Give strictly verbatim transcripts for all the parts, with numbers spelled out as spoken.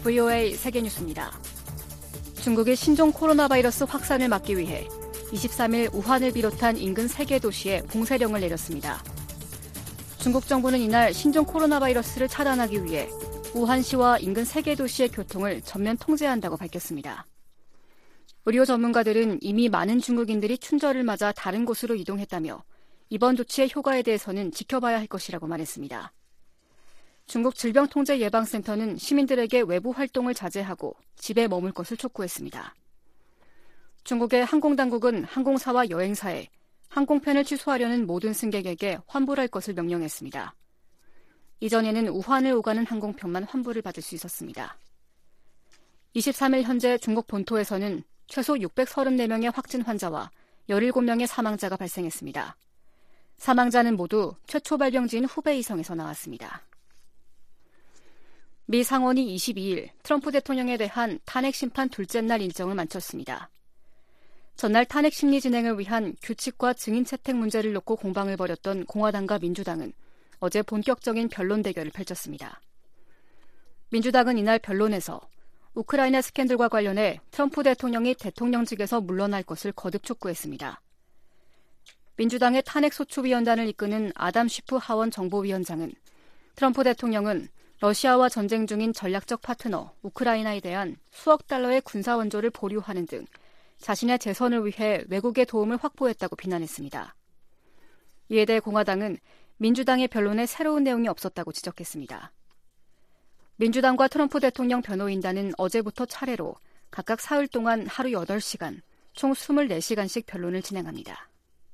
브이오에이 세계뉴스입니다. 중국의 신종 코로나 바이러스 확산을 막기 위해 이십삼 일 우한을 비롯한 인근 세 개 도시에 봉쇄령을 내렸습니다. 중국 정부는 이날 신종 코로나 바이러스를 차단하기 위해 우한시와 인근 세 개 도시의 교통을 전면 통제한다고 밝혔습니다. 의료 전문가들은 이미 많은 중국인들이 춘절을 맞아 다른 곳으로 이동했다며 이번 조치의 효과에 대해서는 지켜봐야 할 것이라고 말했습니다. 중국 질병통제예방센터는 시민들에게 외부 활동을 자제하고 집에 머물 것을 촉구했습니다. 중국의 항공당국은 항공사와 여행사에 항공편을 취소하려는 모든 승객에게 환불할 것을 명령했습니다. 이전에는 우한을 오가는 항공편만 환불을 받을 수 있었습니다. 이십삼 일 현재 중국 본토에서는 최소 육백삼십사 명의 확진 환자와 열일곱 명의 사망자가 발생했습니다. 사망자는 모두 최초 발병지인 후베이성에서 나왔습니다. 미 상원이 이십이 일 트럼프 대통령에 대한 탄핵 심판 둘째 날 일정을 마쳤습니다. 전날 탄핵 심리 진행을 위한 규칙과 증인 채택 문제를 놓고 공방을 벌였던 공화당과 민주당은 어제 본격적인 변론 대결을 펼쳤습니다. 민주당은 이날 변론에서 우크라이나 스캔들과 관련해 트럼프 대통령이 대통령직에서 물러날 것을 거듭 촉구했습니다. 민주당의 탄핵소추위원단을 이끄는 아담 쉬프 하원 정보위원장은 트럼프 대통령은 러시아와 전쟁 중인 전략적 파트너 우크라이나에 대한 수억 달러의 군사 원조를 보류하는 등 자신의 재선을 위해 외국의 도움을 확보했다고 비난했습니다. 이에 대해 공화당은 민주당의 변론에 새로운 내용이 없었다고 지적했습니다. 민주당과 트럼프 대통령 변호인단은 어제부터 차례로 각각 사흘 동안 하루 여덟 시간, 총 이십사 시간씩 변론을 진행합니다.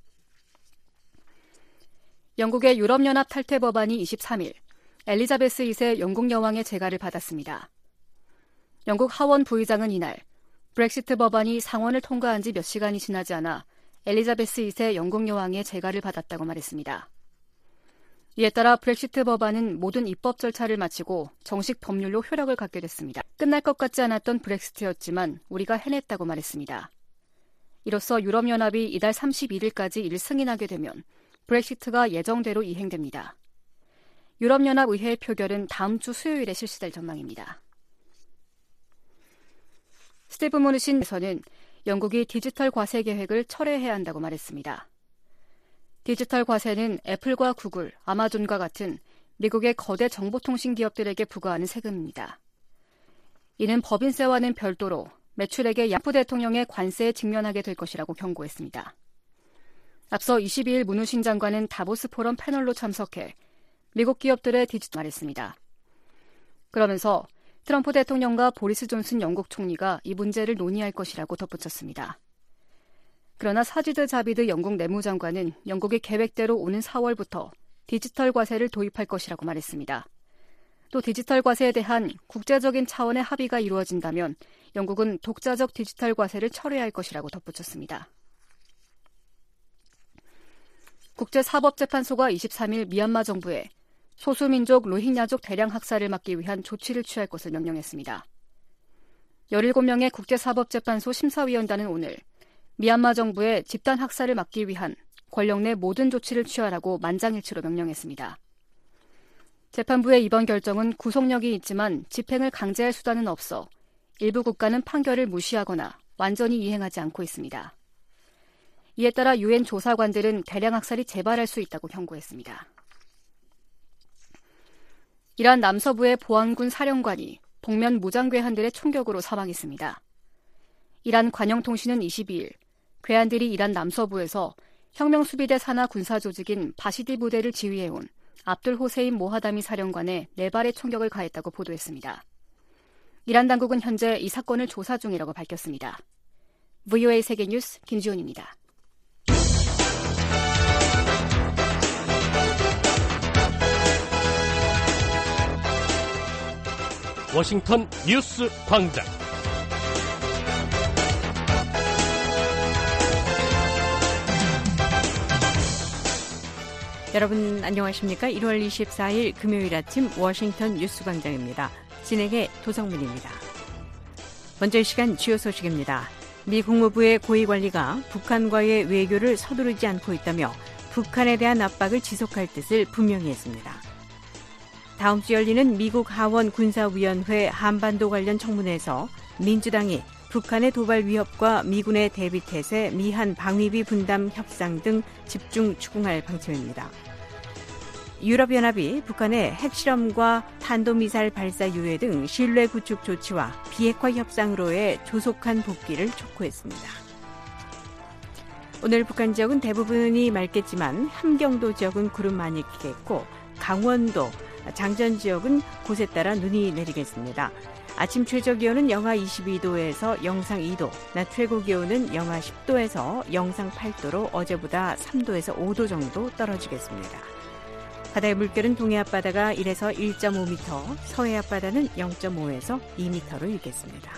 영국의 유럽연합 탈퇴 법안이 이십삼 일 엘리자베스 이 세 영국 여왕의 재가를 받았습니다. 영국 하원 부의장은 이날 브렉시트 법안이 상원을 통과한 지 몇 시간이 지나지 않아 엘리자베스 이 세 영국 여왕의 재가를 받았다고 말했습니다. 이에 따라 브렉시트 법안은 모든 입법 절차를 마치고 정식 법률로 효력을 갖게 됐습니다. 끝날 것 같지 않았던 브렉시트였지만 우리가 해냈다고 말했습니다. 이로써 유럽연합이 이달 삼십일 일까지 이를 승인하게 되면 브렉시트가 예정대로 이행됩니다. 유럽연합 의회 표결은 다음 주 수요일에 실시될 전망입니다. 스티브 무누신에서는 영국이 디지털 과세 계획을 철회해야 한다고 말했습니다. 디지털 과세는 애플과 구글, 아마존과 같은 미국의 거대 정보통신 기업들에게 부과하는 세금입니다. 이는 법인세와는 별도로 매출액의 트럼프 대통령의 관세에 직면하게 될 것이라고 경고했습니다. 앞서 이십이 일 무누신 장관은 다보스 포럼 패널로 참석해 미국 기업들의 디지털 말했습니다. 그러면서 트럼프 대통령과 보리스 존슨 영국 총리가 이 문제를 논의할 것이라고 덧붙였습니다. 그러나 사지드 자비드 영국 내무장관은 영국이 계획대로 오는 사월부터 디지털 과세를 도입할 것이라고 말했습니다. 또 디지털 과세에 대한 국제적인 차원의 합의가 이루어진다면 영국은 독자적 디지털 과세를 철회할 것이라고 덧붙였습니다. 국제사법재판소가 이십삼 일 미얀마 정부에 소수민족 로힝야족 대량 학살을 막기 위한 조치를 취할 것을 명령했습니다. 열일곱 명의 국제사법재판소 심사위원단은 오늘 미얀마 정부의 집단 학살을 막기 위한 권력 내 모든 조치를 취하라고 만장일치로 명령했습니다. 재판부의 이번 결정은 구속력이 있지만 집행을 강제할 수단은 없어 일부 국가는 판결을 무시하거나 완전히 이행하지 않고 있습니다. 이에 따라 유엔 조사관들은 대량 학살이 재발할 수 있다고 경고했습니다. 이란 남서부의 보안군 사령관이 복면 무장괴한들의 총격으로 사망했습니다. 이란 관영통신은 이십이 일 괴한들이 이란 남서부에서 혁명수비대 산하 군사조직인 바시디 부대를 지휘해온 압둘 호세인 모하다미 사령관의 네 발의 총격을 가했다고 보도했습니다. 이란 당국은 현재 이 사건을 조사 중이라고 밝혔습니다. 브이오에이 세계뉴스 김지훈입니다. 워싱턴 뉴스 광장. 여러분 안녕하십니까? 일월 이십사일 금요일 아침 워싱턴 뉴스 광장입니다. 진행의 도성문입니다. 먼저 이 시간 주요 소식입니다. 미 국무부의 고위관리가 북한과의 외교를 서두르지 않고 있다며 북한에 대한 압박을 지속할 뜻을 분명히 했습니다. 다음 주 열리는 미국 하원 군사위원회 한반도 관련 청문회에서 민주당이 북한의 도발 위협과 미군의 대비 태세, 미한 방위비 분담 협상 등 집중 추궁할 방침입니다. 유럽연합이 북한의 핵실험과 탄도미사일 발사 유예 등 신뢰 구축 조치와 비핵화 협상으로의 조속한 복귀를 촉구했습니다. 오늘 북한 지역은 대부분이 맑겠지만 함경도 지역은 구름 많이 끼겠고 강원도, 장전 지역은 곳에 따라 눈이 내리겠습니다. 아침 최저 기온은 영하 이십이 도에서 영상 이 도, 낮 최고 기온은 영하 십 도에서 영상 팔 도로 어제보다 삼 도에서 오 도 정도 떨어지겠습니다. 바다의 물결은 동해 앞바다가 일에서 일 점 오 미터, 서해 앞바다는 영 점 오에서 이 미터로 일겠습니다.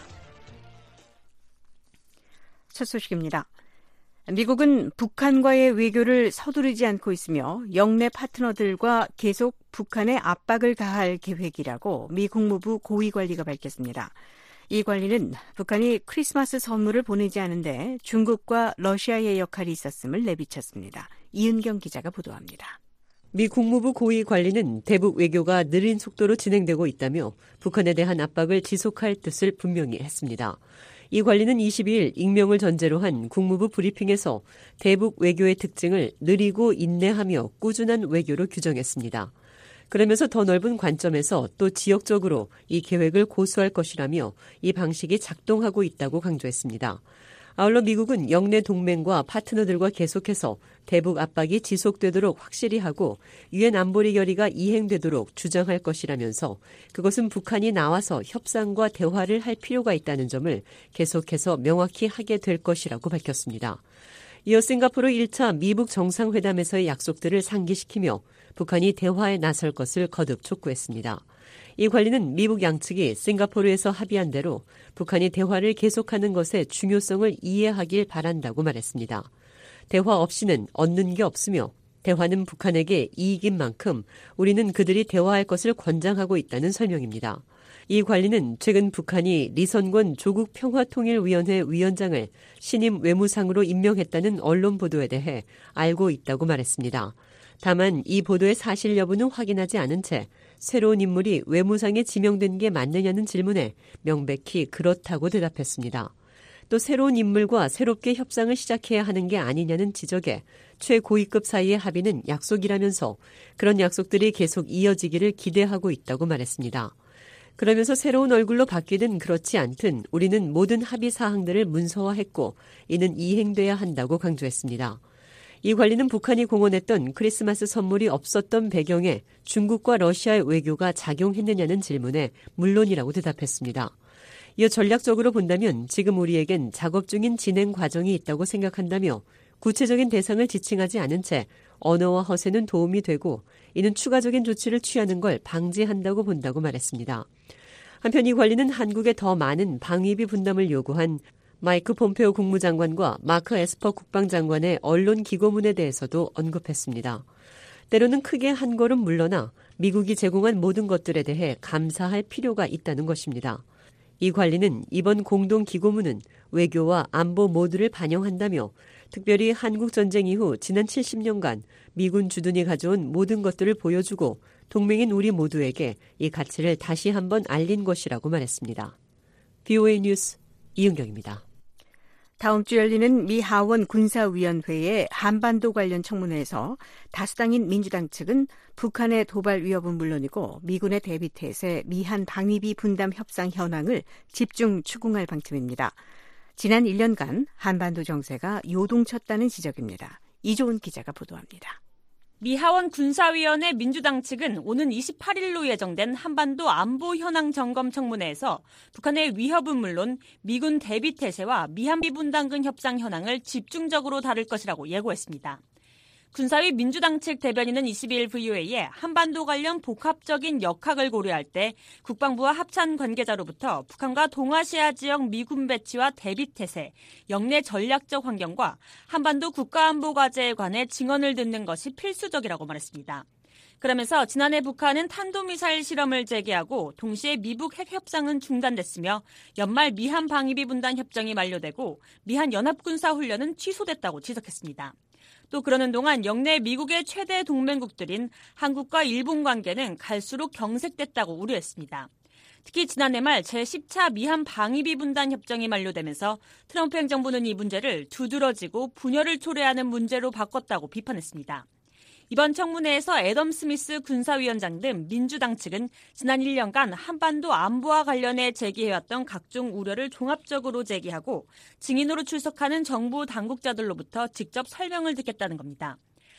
첫 소식입니다. 미국은 북한과의 외교를 서두르지 않고 있으며 영내 파트너들과 계속 북한에 압박을 가할 계획이라고 미 국무부 고위 관리가 밝혔습니다. 이 관리는 북한이 크리스마스 선물을 보내지 않은데 중국과 러시아의 역할이 있었음을 내비쳤습니다. 이은경 기자가 보도합니다. 미 국무부 고위 관리는 대북 외교가 느린 속도로 진행되고 있다며 북한에 대한 압박을 지속할 뜻을 분명히 했습니다. 이 관리는 이십이 일 익명을 전제로 한 국무부 브리핑에서 대북 외교의 특징을 느리고 인내하며 꾸준한 외교로 규정했습니다. 그러면서 더 넓은 관점에서 또 지역적으로 이 계획을 고수할 것이라며 이 방식이 작동하고 있다고 강조했습니다. 아울러 미국은 영내 동맹과 파트너들과 계속해서 대북 압박이 지속되도록 확실히 하고 유엔 안보리 결의가 이행되도록 주장할 것이라면서 그것은 북한이 나와서 협상과 대화를 할 필요가 있다는 점을 계속해서 명확히 하게 될 것이라고 밝혔습니다. 이어 싱가포르 일 차 미북 정상회담에서의 약속들을 상기시키며 북한이 대화에 나설 것을 거듭 촉구했습니다. 이 관리는 미국 양측이 싱가포르에서 합의한 대로 북한이 대화를 계속하는 것의 중요성을 이해하길 바란다고 말했습니다. 대화 없이는 얻는 게 없으며 대화는 북한에게 이익인 만큼 우리는 그들이 대화할 것을 권장하고 있다는 설명입니다. 이 관리는 최근 북한이 리선권 조국평화통일위원회 위원장을 신임 외무상으로 임명했다는 언론 보도에 대해 알고 있다고 말했습니다. 다만 이 보도의 사실 여부는 확인하지 않은 채 새로운 인물이 외무상에 지명된 게 맞느냐는 질문에 명백히 그렇다고 대답했습니다. 또 새로운 인물과 새롭게 협상을 시작해야 하는 게 아니냐는 지적에 최고위급 사이의 합의는 약속이라면서 그런 약속들이 계속 이어지기를 기대하고 있다고 말했습니다. 그러면서 새로운 얼굴로 바뀌든 그렇지 않든 우리는 모든 합의 사항들을 문서화했고 이는 이행돼야 한다고 강조했습니다. 이 관리는 북한이 공언했던 크리스마스 선물이 없었던 배경에 중국과 러시아의 외교가 작용했느냐는 질문에 물론이라고 대답했습니다. 이어 전략적으로 본다면 지금 우리에겐 작업 중인 진행 과정이 있다고 생각한다며 구체적인 대상을 지칭하지 않은 채 언어와 허세는 도움이 되고 이는 추가적인 조치를 취하는 걸 방지한다고 본다고 말했습니다. 한편 이 관리는 한국에 더 많은 방위비 분담을 요구한 마이크 폼페오 국무장관과 마크 에스퍼 국방장관의 언론 기고문에 대해서도 언급했습니다. 때로는 크게 한 걸음 물러나 미국이 제공한 모든 것들에 대해 감사할 필요가 있다는 것입니다. 이 관리는 이번 공동 기고문은 외교와 안보 모두를 반영한다며 특별히 한국 전쟁 이후 지난 칠십 년간 미군 주둔이 가져온 모든 것들을 보여주고 동맹인 우리 모두에게 이 가치를 다시 한번 알린 것이라고 말했습니다. 브이오에이 뉴스 이은경입니다. 다음 주 열리는 미 하원 군사위원회의 한반도 관련 청문회에서 다수당인 민주당 측은 북한의 도발 위협은 물론이고 미군의 대비 태세, 미한 방위비 분담 협상 현황을 집중 추궁할 방침입니다. 지난 일 년간 한반도 정세가 요동쳤다는 지적입니다. 이조은 기자가 보도합니다. 미 하원 군사위원회 민주당 측은 오는 이십팔 일로 예정된 한반도 안보 현황 점검 청문회에서 북한의 위협은 물론 미군 대비 태세와 미한비 분담금 협상 현황을 집중적으로 다룰 것이라고 예고했습니다. 군사위 민주당 측 대변인은 이십이 일 브이오에이에 한반도 관련 복합적인 역학을 고려할 때 국방부와 합참 관계자로부터 북한과 동아시아 지역 미군 배치와 대비 태세, 영내 전략적 환경과 한반도 국가안보 과제에 관해 증언을 듣는 것이 필수적이라고 말했습니다. 그러면서 지난해 북한은 탄도미사일 실험을 재개하고 동시에 미북 핵 협상은 중단됐으며 연말 미한 방위비 분담 협정이 만료되고 미한 연합군사 훈련은 취소됐다고 지적했습니다. 또 그러는 동안 역내 미국의 최대 동맹국들인 한국과 일본 관계는 갈수록 경색됐다고 우려했습니다. 특히 지난해 말 제십 차 미한 방위비 분담 협정이 만료되면서 트럼프 행정부는 이 문제를 두드러지고 분열을 초래하는 문제로 바꿨다고 비판했습니다. 이번 청문회에서 애덤 스미스 군사위원장 등 민주당 측은 지난 일 년간 한반도 안보와 관련해 제기해왔던 각종 우려를 종합적으로 제기하고 증인으로 출석하는 정부 당국자들로부터 직접 설명을 듣겠다는 겁니다.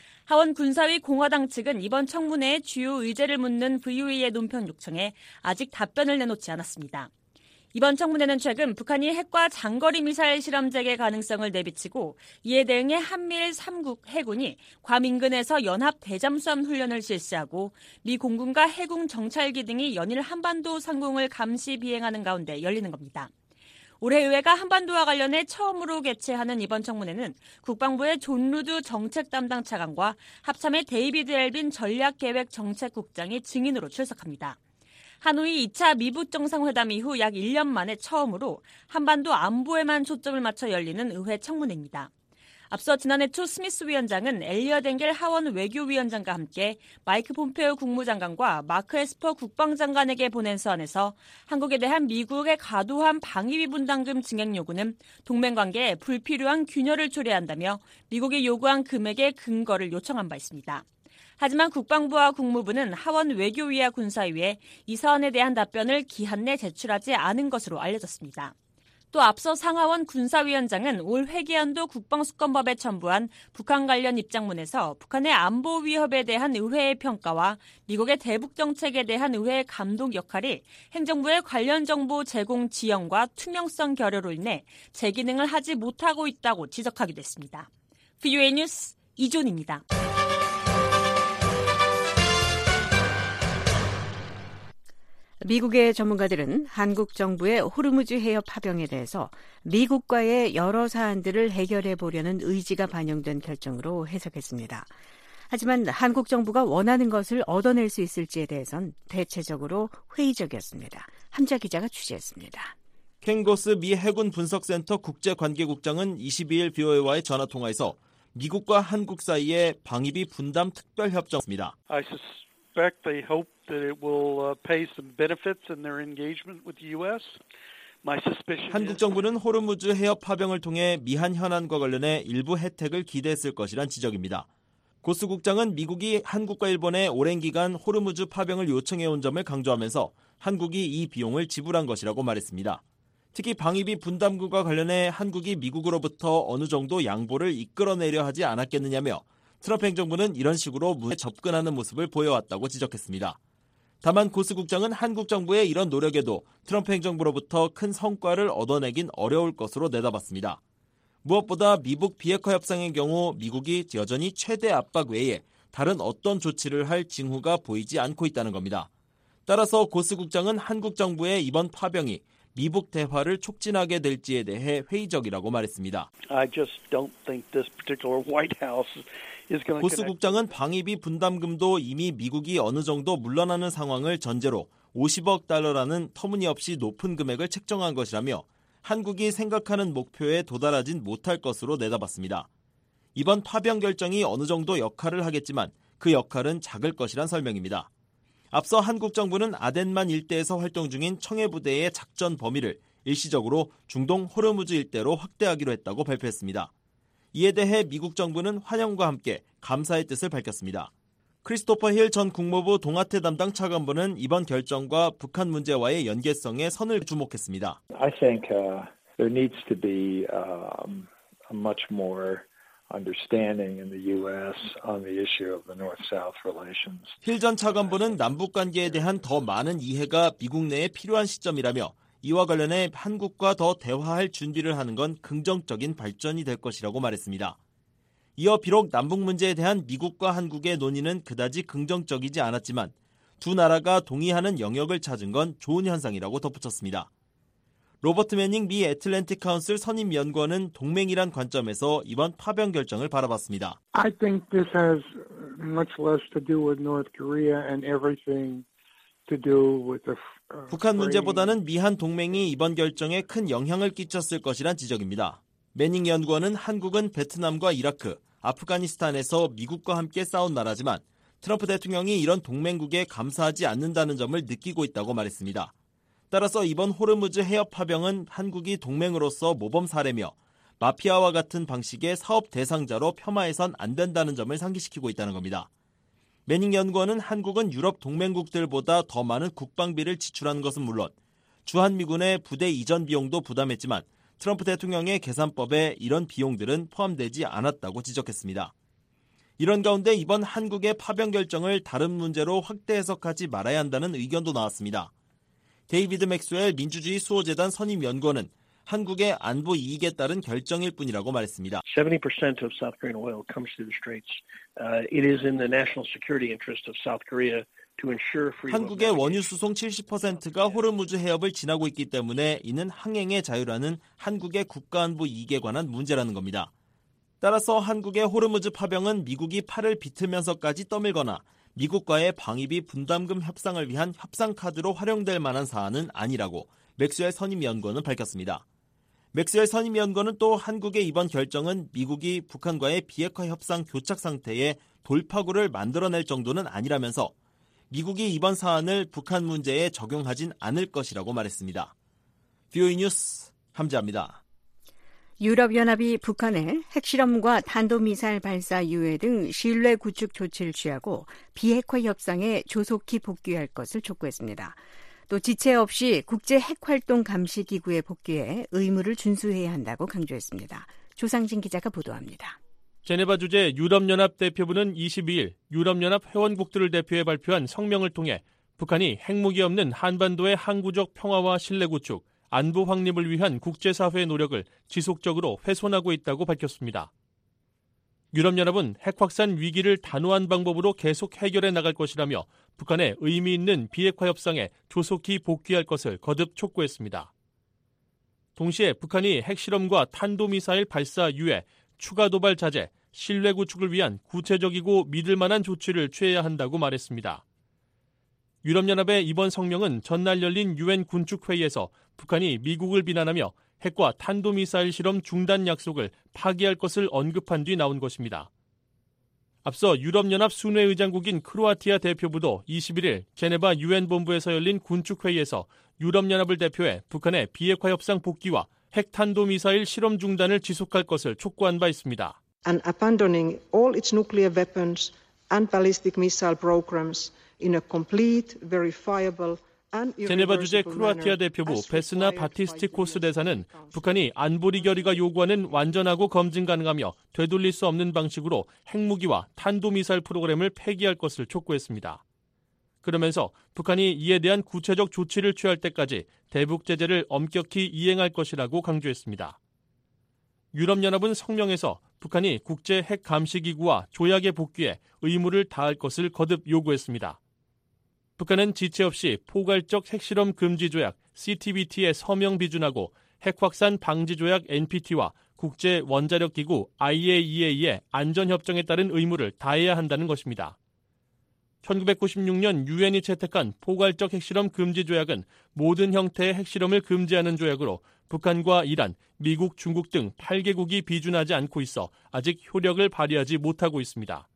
하원 군사위 공화당 측은 이번 청문회의 주요 의제를 묻는 브이오에이의 논평 요청에 아직 답변을 내놓지 않았습니다. 이번 청문회는 최근 북한이 핵과 장거리 미사일 실험 재개 가능성을 내비치고 이에 대응해 한미일 삼 국 해군이 괌 인근에서 연합 대잠수함 훈련을 실시하고 미 공군과 해군 정찰기 등이 연일 한반도 상공을 감시 비행하는 가운데 열리는 겁니다. 올해 의회가 한반도와 관련해 처음으로 개최하는 이번 청문회는 국방부의 존 루드 정책 담당 차관과 합참의 데이비드 엘빈 전략계획정책국장이 증인으로 출석합니다. 하노이 이 차 미북 정상회담 이후 약 일 년 만에 처음으로 한반도 안보에만 초점을 맞춰 열리는 의회 청문회입니다. 앞서 지난해 초 스미스 위원장은 엘리엇 엥겔 하원 외교위원장과 함께 마이크 폼페오 국무장관과 마크 에스퍼 국방장관에게 보낸 서한에서 한국에 대한 미국의 과도한 방위비 분담금 증액 요구는 동맹 관계에 불필요한 균열을 초래한다며 미국이 요구한 금액의 근거를 요청한 바 있습니다. 하지만 국방부와 국무부는 하원 외교위와 군사위에 이 사안에 대한 답변을 기한 내 제출하지 않은 것으로 알려졌습니다. 또 앞서 상하원 군사위원장은 올 회계연도 국방수권법에 첨부한 북한 관련 입장문에서 북한의 안보 위협에 대한 의회의 평가와 미국의 대북 정책에 대한 의회의 감독 역할이 행정부의 관련 정보 제공 지연과 투명성 결여로 인해 재기능을 하지 못하고 있다고 지적하기도 했습니다. 브이오에이 뉴스 이존입니다. 미국의 전문가들은 한국 정부의 호르무즈 해협 파병에 대해서 미국과의 여러 사안들을 해결해 보려는 의지가 반영된 결정으로 해석했습니다. 하지만 한국 정부가 원하는 것을 얻어낼 수 있을지에 대해선 대체적으로 회의적이었습니다. 함자 기자가 취재했습니다. 켄 고스 미 해군 분석센터 국제관계국장은 이십이일 브이오에이와의 전화통화에서 미국과 한국 사이의 방위비 분담 특별협정입니다. They hope that it will pay some benefits in their engagement with the U S. My suspicion 한국 정부는 호르무즈 해협 파병을 통해 미한 현안과 관련해 일부 혜택을 기대했을 것이란 지적입니다. 고스 국장은 미국이 한국과 일본에 오랜 기간 호르무즈 파병을 요청해온 점을 강조하면서 한국이 이 비용을 지불한 것이라고 말했습니다. 특히 방위비 분담금과 관련해 한국이 미국으로부터 어느 정도 양보를 이끌어내려 하지 않았겠느냐며 트럼프 행정부는 이런 식으로 문제에 접근하는 모습을 보여왔다고 지적했습니다. 다만 고스 국장은 한국 정부의 이런 노력에도 트럼프 행정부로부터 큰 성과를 얻어내긴 어려울 것으로 내다봤습니다. 무엇보다 미북 비핵화 협상의 경우 미국이 여전히 최대 압박 외에 다른 어떤 조치를 할 징후가 보이지 않고 있다는 겁니다. 따라서 고스 국장은 한국 정부의 이번 파병이 미북 대화를 촉진하게 될지에 대해 회의적이라고 말했습니다. I just don't think this particular White House 고스 국장은 방위비 분담금도 이미 미국이 어느 정도 물러나는 상황을 전제로 오십억 달러라는 터무니없이 높은 금액을 책정한 것이라며 한국이 생각하는 목표에 도달하진 못할 것으로 내다봤습니다. 이번 파병 결정이 어느 정도 역할을 하겠지만 그 역할은 작을 것이란 설명입니다. 앞서 한국 정부는 아덴만 일대에서 활동 중인 청해부대의 작전 범위를 일시적으로 중동 호르무즈 일대로 확대하기로 했다고 발표했습니다. 이에 대해 미국 정부는 환영과 함께 감사의 뜻을 밝혔습니다. 크리스토퍼 힐 전 국무부 동아태 담당 차관보는 이번 결정과 북한 문제와의 연계성에 선을 주목했습니다. I think uh, there needs to be um, a much more understanding in the U S on the issue of the North-South relations. 힐 전 차관보는 남북 관계에 대한 더 많은 이해가 미국 내에 필요한 시점이라며 이와 관련해 한국과 더 대화할 준비를 하는 건 긍정적인 발전이 될 것이라고 말했습니다. 이어 비록 남북 문제에 대한 미국과 한국의 논의는 그다지 긍정적이지 않았지만 두 나라가 동의하는 영역을 찾은 건 좋은 현상이라고 덧붙였습니다. 로버트 매닝 미 애틀랜틱 카운슬 선임 연구원은 동맹이란 관점에서 이번 파병 결정을 바라봤습니다. I think this has much less to do with North Korea and everything to do with the 북한 문제보다는 미한 동맹이 이번 결정에 큰 영향을 끼쳤을 것이란 지적입니다. 매닝 연구원은 한국은 베트남과 이라크, 아프가니스탄에서 미국과 함께 싸운 나라지만 트럼프 대통령이 이런 동맹국에 감사하지 않는다는 점을 느끼고 있다고 말했습니다. 따라서 이번 호르무즈 해협 파병은 한국이 동맹으로서 모범 사례며 마피아와 같은 방식의 사업 대상자로 폄하해선 안 된다는 점을 상기시키고 있다는 겁니다. 매닝 연구원은 한국은 유럽 동맹국들보다 더 많은 국방비를 지출한 것은 물론 주한미군의 부대 이전 비용도 부담했지만 트럼프 대통령의 계산법에 이런 비용들은 포함되지 않았다고 지적했습니다. 이런 가운데 이번 한국의 파병 결정을 다른 문제로 확대 해석하지 말아야 한다는 의견도 나왔습니다. 데이비드 맥스웰 민주주의 수호재단 선임연구원은 한국의 안보 이익에 따른 결정일 뿐이라고 말했습니다. seventy percent of South Korean oil comes through the Straits. Uh, it is in the national security interest of South Korea to ensure free. 한국의 원유 수송 칠십 퍼센트가 호르무즈 해협을 지나고 있기 때문에 이는 항행의 자유라는 한국의 국가안보 이익에 관한 문제라는 겁니다. 따라서 한국의 호르무즈 파병은 미국이 팔을 비틀면서까지 떠밀거나 미국과의 방위비 분담금 협상을 위한 협상 카드로 활용될 만한 사안은 아니라고 맥스웰 선임연구원은 밝혔습니다. 맥스웰 선임연구원은 또 한국의 이번 결정은 미국이 북한과의 비핵화 협상 교착 상태에 돌파구를 만들어낼 정도는 아니라면서 미국이 이번 사안을 북한 문제에 적용하진 않을 것이라고 말했습니다. 비오이 뉴스 함지아입니다. 유럽연합이 북한의 핵실험과 탄도미사일 발사 유예 등 신뢰 구축 조치를 취하고 비핵화 협상에 조속히 복귀할 것을 촉구했습니다. 또 지체 없이 국제 핵활동 감시 기구에 복귀해 의무를 준수해야 한다고 강조했습니다. 조상진 기자가 보도합니다. 제네바 주재 유럽연합 대표부는 이십이일 유럽연합 회원국들을 대표해 발표한 성명을 통해 북한이 핵무기 없는 한반도의 항구적 평화와 신뢰 구축, 안보 확립을 위한 국제사회의 노력을 지속적으로 훼손하고 있다고 밝혔습니다. 유럽연합은 핵 확산 위기를 단호한 방법으로 계속 해결해 나갈 것이라며 북한의 의미 있는 비핵화 협상에 조속히 복귀할 것을 거듭 촉구했습니다. 동시에 북한이 핵실험과 탄도미사일 발사 유예, 추가 도발 자제, 신뢰 구축을 위한 구체적이고 믿을 만한 조치를 취해야 한다고 말했습니다. 유럽연합의 이번 성명은 전날 열린 유엔 군축회의에서 북한이 미국을 비난하며 핵과 탄도미사일 실험 중단 약속을 파기할 것을 언급한 뒤 나온 것입니다. 앞서 유럽연합 순회의장국인 크로아티아 대표부도 이십일일 제네바 유엔 본부에서 열린 군축회의에서 유럽연합을 대표해 북한의 비핵화 협상 복귀와 핵 탄도미사일 실험 중단을 지속할 것을 촉구한 바 있습니다. And abandoning all its nuclear weapons and ballistic missile programs in a complete, verifiable 제네바 주재 크로아티아 대표부 베스나 바티스티코스 대사는 북한이 안보리 결의가 요구하는 완전하고 검증 가능하며 되돌릴 수 없는 방식으로 핵무기와 탄도미사일 프로그램을 폐기할 것을 촉구했습니다. 그러면서 북한이 이에 대한 구체적 조치를 취할 때까지 대북 제재를 엄격히 이행할 것이라고 강조했습니다. 유럽연합은 성명에서 북한이 국제 핵 감시기구와 조약에 복귀해 의무를 다할 것을 거듭 요구했습니다. 북한은 지체 없이 포괄적 핵실험 금지 조약 씨티비티에 서명 비준하고 핵 확산 방지 조약 엔피티와 국제 원자력 기구 아이에이이에이의 안전 협정에 따른 의무를 다해야 한다는 것입니다. 천구백구십육년 유엔이 채택한 포괄적 핵실험 금지 조약은 모든 형태의 핵실험을 금지하는 조약으로 북한과 이란, 미국, 중국 등 팔 개국이 비준하지 않고 있어 아직 효력을 발휘하지 못하고 있습니다.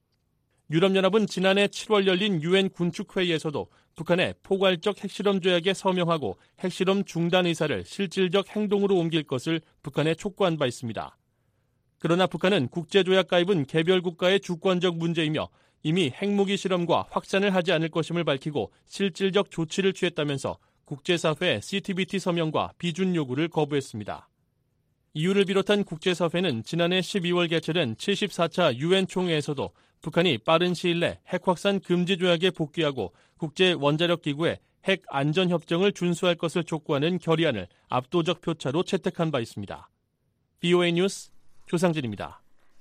유럽연합은 지난해 칠월 열린 유엔 군축회의에서도 북한의 포괄적 핵실험 조약에 서명하고 핵실험 중단 의사를 실질적 행동으로 옮길 것을 북한에 촉구한 바 있습니다. 그러나 북한은 국제조약 가입은 개별 국가의 주권적 문제이며 이미 핵무기 실험과 확산을 하지 않을 것임을 밝히고 실질적 조치를 취했다면서 국제사회 씨티비티 서명과 비준 요구를 거부했습니다. 이유를 비롯한 국제사회는 지난해 십이월 개최된 칠십사 차 유엔 총회에서도 북한이 빠른 시일 내 핵 확산 금지 조약에 복귀하고 국제 원자력 기구의 핵 안전 협정을 준수할 것을 촉구하는 결의안을 압도적 표차로 채택한 바 있습니다. 비오에이 뉴스 조상진입니다.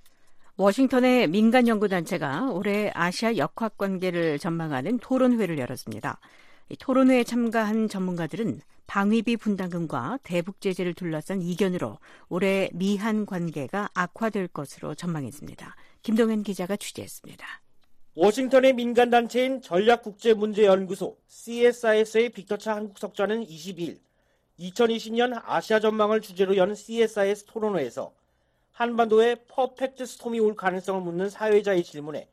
워싱턴의 민간 연구단체가 올해 아시아 역학 관계를 전망하는 토론회를 열었습니다. 이 토론회에 참가한 전문가들은 방위비 분담금과 대북 제재를 둘러싼 이견으로 올해 미한 관계가 악화될 것으로 전망했습니다. 김동현 기자가 취재했습니다. 워싱턴의 민간단체인 전략국제문제연구소 씨에스아이에스의 빅터차 한국석좌는 이십이일 이천이십 년 아시아 전망을 주제로 연 씨에스아이에스 토론회에서 한반도에 퍼펙트 스톰이 올 가능성을 묻는 사회자의 질문에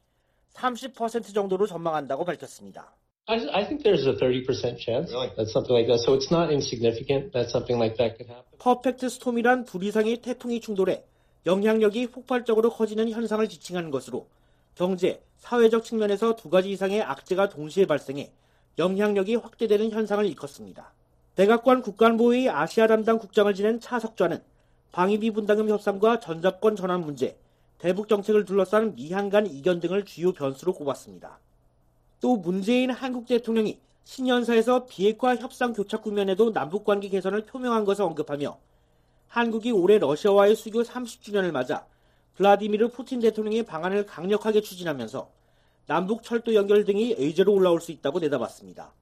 삼십 퍼센트 정도로 전망한다고 밝혔습니다. I, I think there's a thirty percent chance really? that something like that. So it's not insignificant that something like that could happen. 퍼펙트 스톰이란 둘 이상의 태풍이 충돌해 영향력이 폭발적으로 커지는 현상을 지칭하는 것으로 경제, 사회적 측면에서 두 가지 이상의 악재가 동시에 발생해 영향력이 확대되는 현상을 일컫습니다. 백악관 국가안보회의 아시아 담당 국장을 지낸 차석좌는 방위비 분담금 협상과 전작권 전환 문제, 대북 정책을 둘러싼 미한 간 이견 등을 주요 변수로 꼽았습니다. 또 문재인 한국 대통령이 신년사에서 비핵화 협상 교착 국면에도 남북관계 개선을 표명한 것을 언급하며 한국이 올해 러시아와의 수교 삼십 주년을 맞아 블라디미르 푸틴 대통령의 방안을 강력하게 추진하면서 남북 철도 연결 등이 의제로 올라올 수 있다고 내다봤습니다.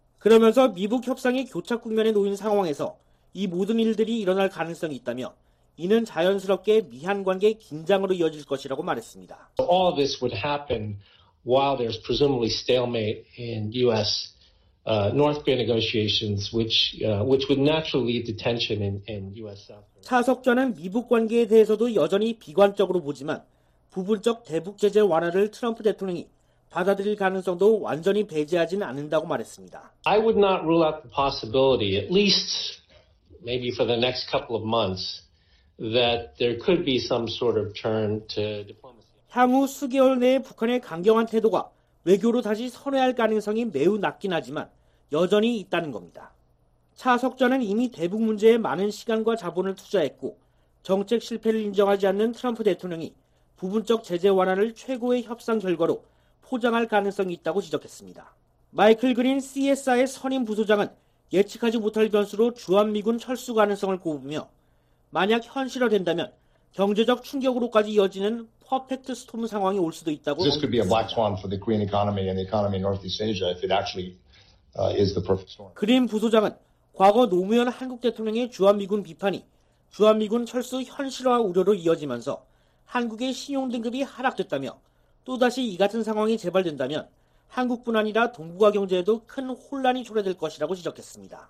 그러면서 미북 협상이 교착 국면에 놓인 상황에서 이 모든 일들이 일어날 가능성이 있다며 이는 자연스럽게 미한 관계 긴장으로 이어질 것이라고 말했습니다. All this would happen while there's presumably stalemate in U S uh, North Korea negotiations, which uh, which would naturally lead to tension in, in U S South Korea. 차석좌는 미북 관계에 대해서도 여전히 비관적으로 보지만 부분적 대북 제재 완화를 트럼프 대통령이 받아들일 가능성도 완전히 배제하지는 않는다고 말했습니다. I would not rule out the possibility, at least maybe for the next couple of months, that there could be some sort of turn to diplomacy. 향후 수개월 내에 북한의 강경한 태도가 외교로 다시 선회할 가능성이 매우 낮긴 하지만 여전히 있다는 겁니다. 차석좌는 이미 대북 문제에 많은 시간과 자본을 투자했고 정책 실패를 인정하지 않는 트럼프 대통령이 부분적 제재 완화를 최고의 협상 결과로 포장할 가능성이 있다고 지적했습니다. 마이클 그린 씨에스아이의 선임 부소장은 예측하지 못할 변수로 주한미군 철수 가능성을 꼽으며 만약 현실화된다면 경제적 충격으로까지 이어지는 퍼펙트 스톰 상황이 올 수도 있다고 This could be a black swan for the Korean economy and the economy in Northeast Asia if it actually uh, is the perfect storm. 그린 부소장은 과거 노무현 한국 대통령의 주한미군 비판이 주한미군 철수 현실화 우려로 이어지면서 한국의 신용등급이 하락됐다며 또다시 이 같은 상황이 재발된다면 한국뿐 아니라 동북아 경제에도 큰 혼란이 초래될 것이라고 지적했습니다.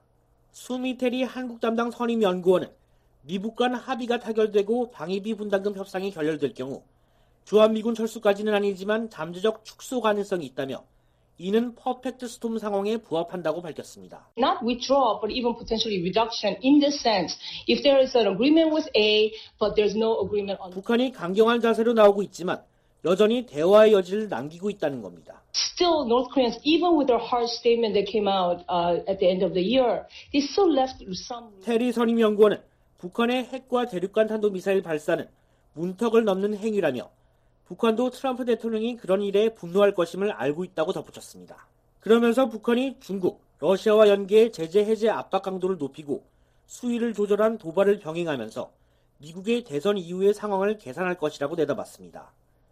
수미테리 한국 담당 선임연구원은 미북 간 합의가 타결되고 방위비 분담금 협상이 결렬될 경우 주한미군 철수까지는 아니지만 잠재적 축소 가능성이 있다며 이는 퍼펙트 스톰 상황에 부합한다고 밝혔습니다. Not withdraw, but even potentially reduction in this sense. If there is an agreement with A, but there's no agreement on. 북한이 강경한 자세로 나오고 있지만 여전히 대화의 여지를 남기고 있다는 겁니다. Still, North Koreans, even with their harsh statement that came out uh, at the end of the year, they still left some. 테리 선임연구원은 북한의 핵과 대륙간 탄도미사일 발사는 문턱을 넘는 행위라며 북한도 트럼프 대통령이 그런 일에 분노할 것임을 알고 있다고 덧붙였습니다. 그러면서 북한이 중국, 러시아와 연계해 제재 해제 압박 강도를 높이고 수위를 조절한 도발을 병행하면서 미국의 대선 이후의 상황을 계산할 것이라고 내다봤습니다.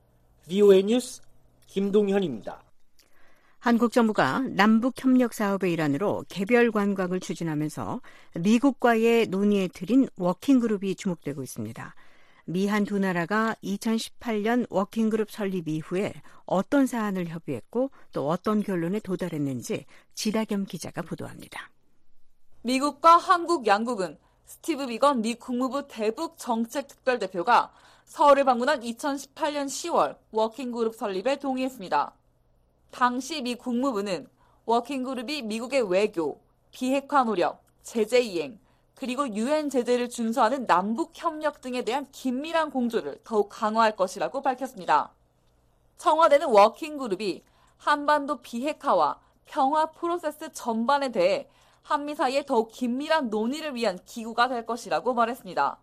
브이오에이 뉴스 김동현입니다. 한국 정부가 남북협력 사업의 일환으로 개별 관광을 추진하면서 미국과의 논의에 들인 워킹그룹이 주목되고 있습니다. 미한 두 나라가 이천십팔 년 워킹그룹 설립 이후에 어떤 사안을 협의했고 또 어떤 결론에 도달했는지 지다겸 기자가 보도합니다. 미국과 한국 양국은 스티브 비건 미 국무부 대북 정책 특별대표가 서울을 방문한 이천십팔 년 시월 워킹그룹 설립에 동의했습니다. 당시 미 국무부는 워킹그룹이 미국의 외교, 비핵화 노력, 제재 이행, 그리고 유엔 제재를 준수하는 남북 협력 등에 대한 긴밀한 공조를 더욱 강화할 것이라고 밝혔습니다. 청와대는 워킹그룹이 한반도 비핵화와 평화 프로세스 전반에 대해 한미 사이에 더욱 긴밀한 논의를 위한 기구가 될 것이라고 말했습니다.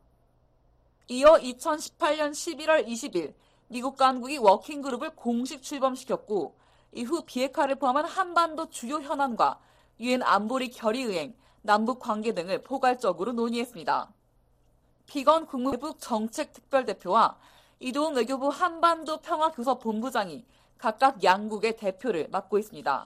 이어 이천십팔 년 십일월 이십일 미국과 한국이 워킹그룹을 공식 출범시켰고 이후 비핵화를 포함한 한반도 주요 현안과 유엔 안보리 결의의행, 남북 관계 등을 포괄적으로 논의했습니다. 비건 국무부 정책특별대표와 이도훈 외교부 한반도 평화교섭본부장이 각각 양국의 대표를 맡고 있습니다.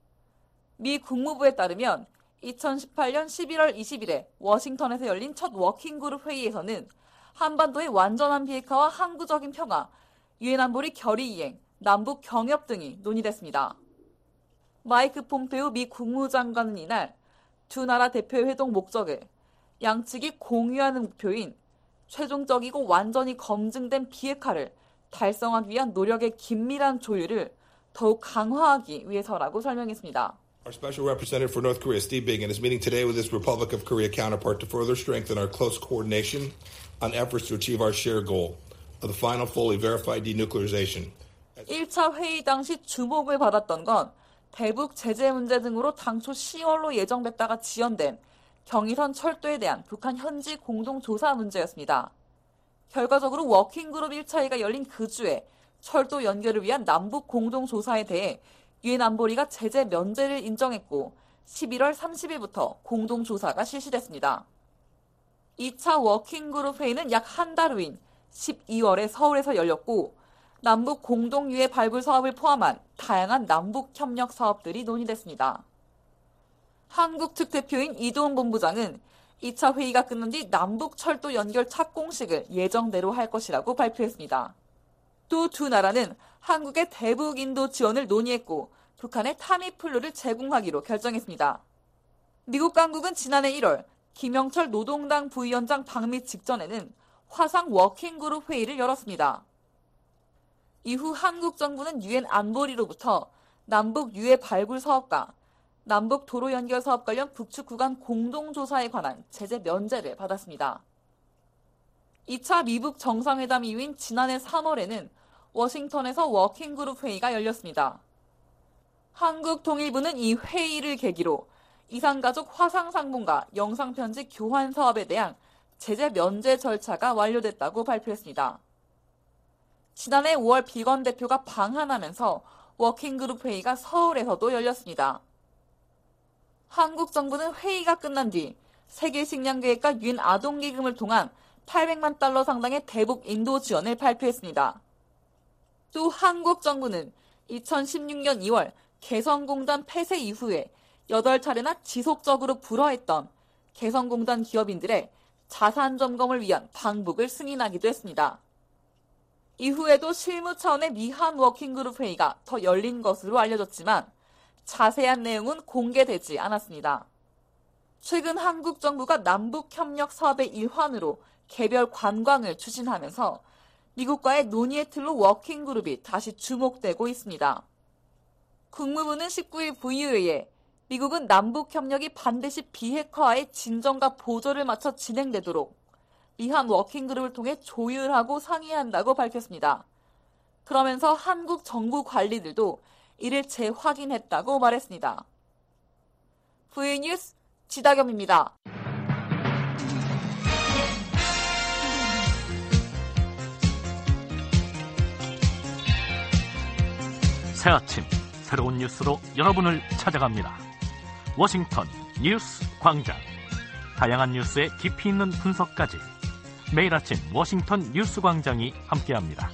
미 국무부에 따르면 이천십팔 년 십일월 이십일에 워싱턴에서 열린 첫 워킹그룹 회의에서는 한반도의 완전한 비핵화와 항구적인 평화, 유엔 안보리 결의이행, 남북 경협 등이 논의됐습니다. 마이크 폼페오 미 국무장관은 이날 두 나라 대표의 회동 목적을 양측이 공유하는 목표인 최종적이고 완전히 검증된 비핵화를 달성하기 위한 노력의 긴밀한 조율을 더욱 강화하기 위해서라고 설명했습니다. Our special representative for North Korea, Steve Biegun, is meeting today with his Republic of Korea counterpart to further strengthen our close coordination on efforts to achieve our shared goal of the final fully verified denuclearization. 일 차 회의 당시 주목을 받았던 건 대북 제재 문제 등으로 당초 시월로 예정됐다가 지연된 경의선 철도에 대한 북한 현지 공동조사 문제였습니다. 결과적으로 워킹그룹 일 차 회의가 열린 그 주에 철도 연결을 위한 남북 공동조사에 대해 유엔 안보리가 제재 면제를 인정했고 십일월 삼십일부터 공동조사가 실시됐습니다. 이 차 워킹그룹 회의는 약 한 달 후인 십이월에 서울에서 열렸고 남북 공동유해 발굴 사업을 포함한 다양한 남북 협력 사업들이 논의됐습니다. 한국 측 대표인 이도훈 본부장은 이 차 회의가 끝난 뒤 남북 철도 연결 착공식을 예정대로 할 것이라고 발표했습니다. 또 두 나라는 한국의 대북 인도 지원을 논의했고 북한의 타미플루를 제공하기로 결정했습니다. 미국 당국은 지난해 일월 김영철 노동당 부위원장 방미 직전에는 화상 워킹그룹 회의를 열었습니다. 이후 한국 정부는 유엔 안보리로부터 남북 유해 발굴 사업과 남북 도로 연결 사업 관련 북측 구간 공동조사에 관한 제재 면제를 받았습니다. 이 차 미북 정상회담 이후인 지난해 삼월에는 워싱턴에서 워킹그룹 회의가 열렸습니다. 한국 통일부는 이 회의를 계기로 이산가족 화상상봉과 영상편지 교환 사업에 대한 제재 면제 절차가 완료됐다고 발표했습니다. 지난해 오월 비건 대표가 방한하면서 워킹그룹 회의가 서울에서도 열렸습니다. 한국 정부는 회의가 끝난 뒤 세계식량계획과 유엔 아동기금을 통한 팔백만 달러 상당의 대북 인도 지원을 발표했습니다. 또 한국 정부는 이천십육 년 이월 개성공단 폐쇄 이후에 여덟 차례나 지속적으로 불허했던 개성공단 기업인들의 자산 점검을 위한 방북을 승인하기도 했습니다. 이후에도 실무 차원의 미한 워킹그룹 회의가 더 열린 것으로 알려졌지만 자세한 내용은 공개되지 않았습니다. 최근 한국 정부가 남북협력 사업의 일환으로 개별 관광을 추진하면서 미국과의 논의의 틀로 워킹그룹이 다시 주목되고 있습니다. 국무부는 십구 일 브이오에이에 미국은 남북협력이 반드시 비핵화의 진정과 보조를 맞춰 진행되도록 미한 워킹그룹을 통해 조율하고 상의한다고 밝혔습니다. 그러면서 한국 정부 관리들도 이를 재확인했다고 말했습니다. 브이오에이 뉴스 지다겸입니다. 새 아침 새로운 뉴스로 여러분을 찾아갑니다. 워싱턴 뉴스 광장. 다양한 뉴스의 깊이 있는 분석까지 매일 아침 워싱턴 뉴스 광장이 함께합니다.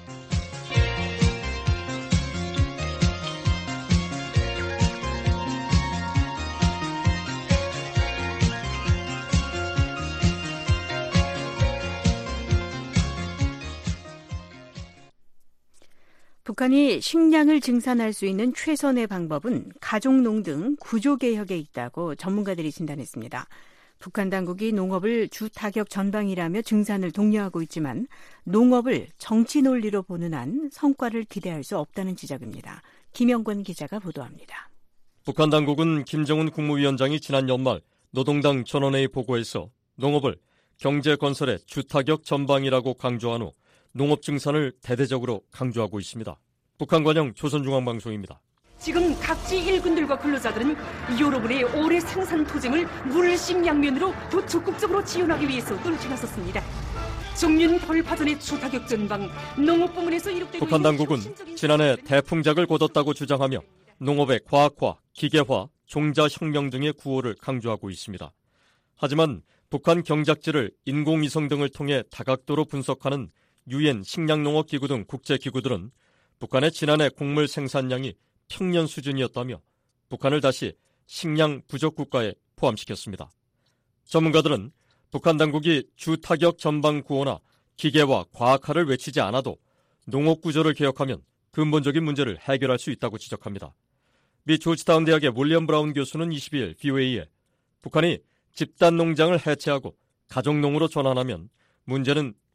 북한이 식량을 증산할 수 있는 최선의 방법은 가족농 등 구조개혁에 있다고 전문가들이 진단했습니다. 북한 당국이 농업을 주 타격 전방이라며 증산을 독려하고 있지만 농업을 정치 논리로 보는 한 성과를 기대할 수 없다는 지적입니다. 김영권 기자가 보도합니다. 북한 당국은 김정은 국무위원장이 지난 연말 노동당 전원회의 보고에서 농업을 경제 건설의 주 타격 전방이라고 강조한 후 농업 증산을 대대적으로 강조하고 있습니다. 북한 관영 조선중앙방송입니다. 지금 각지 일군들과 근로자들은 여러분의 오래 생산 토징을 물식량면으로 더 적극적으로 지원하기 위해서 떨쳐나섰습니다. 정년 돌파전의 주타격 전방 농업 부문에서 이룩되고 북한 당국은 지난해 대풍작을 거뒀다고 주장하며 농업의 과학화, 기계화, 종자혁명 등의 구호를 강조하고 있습니다. 하지만 북한 경작지를 인공위성 등을 통해 다각도로 분석하는 유엔 식량농업기구 등 국제기구들은 북한의 지난해 곡물 생산량이 평년 수준이었다며 북한을 다시 식량 부족 국가에 포함시켰습니다. 전문가들은 북한 당국이 주타격 전방 구호나 기계화, 과학화를 외치지 않아도 농업 구조를 개혁하면 근본적인 문제를 해결할 수 있다고 지적합니다. 미 조지타운 대학의 윌리엄 브라운 교수는 이십이일 브이오에이에 북한이 집단 농장을 해체하고 가족농으로 전환하면 문제는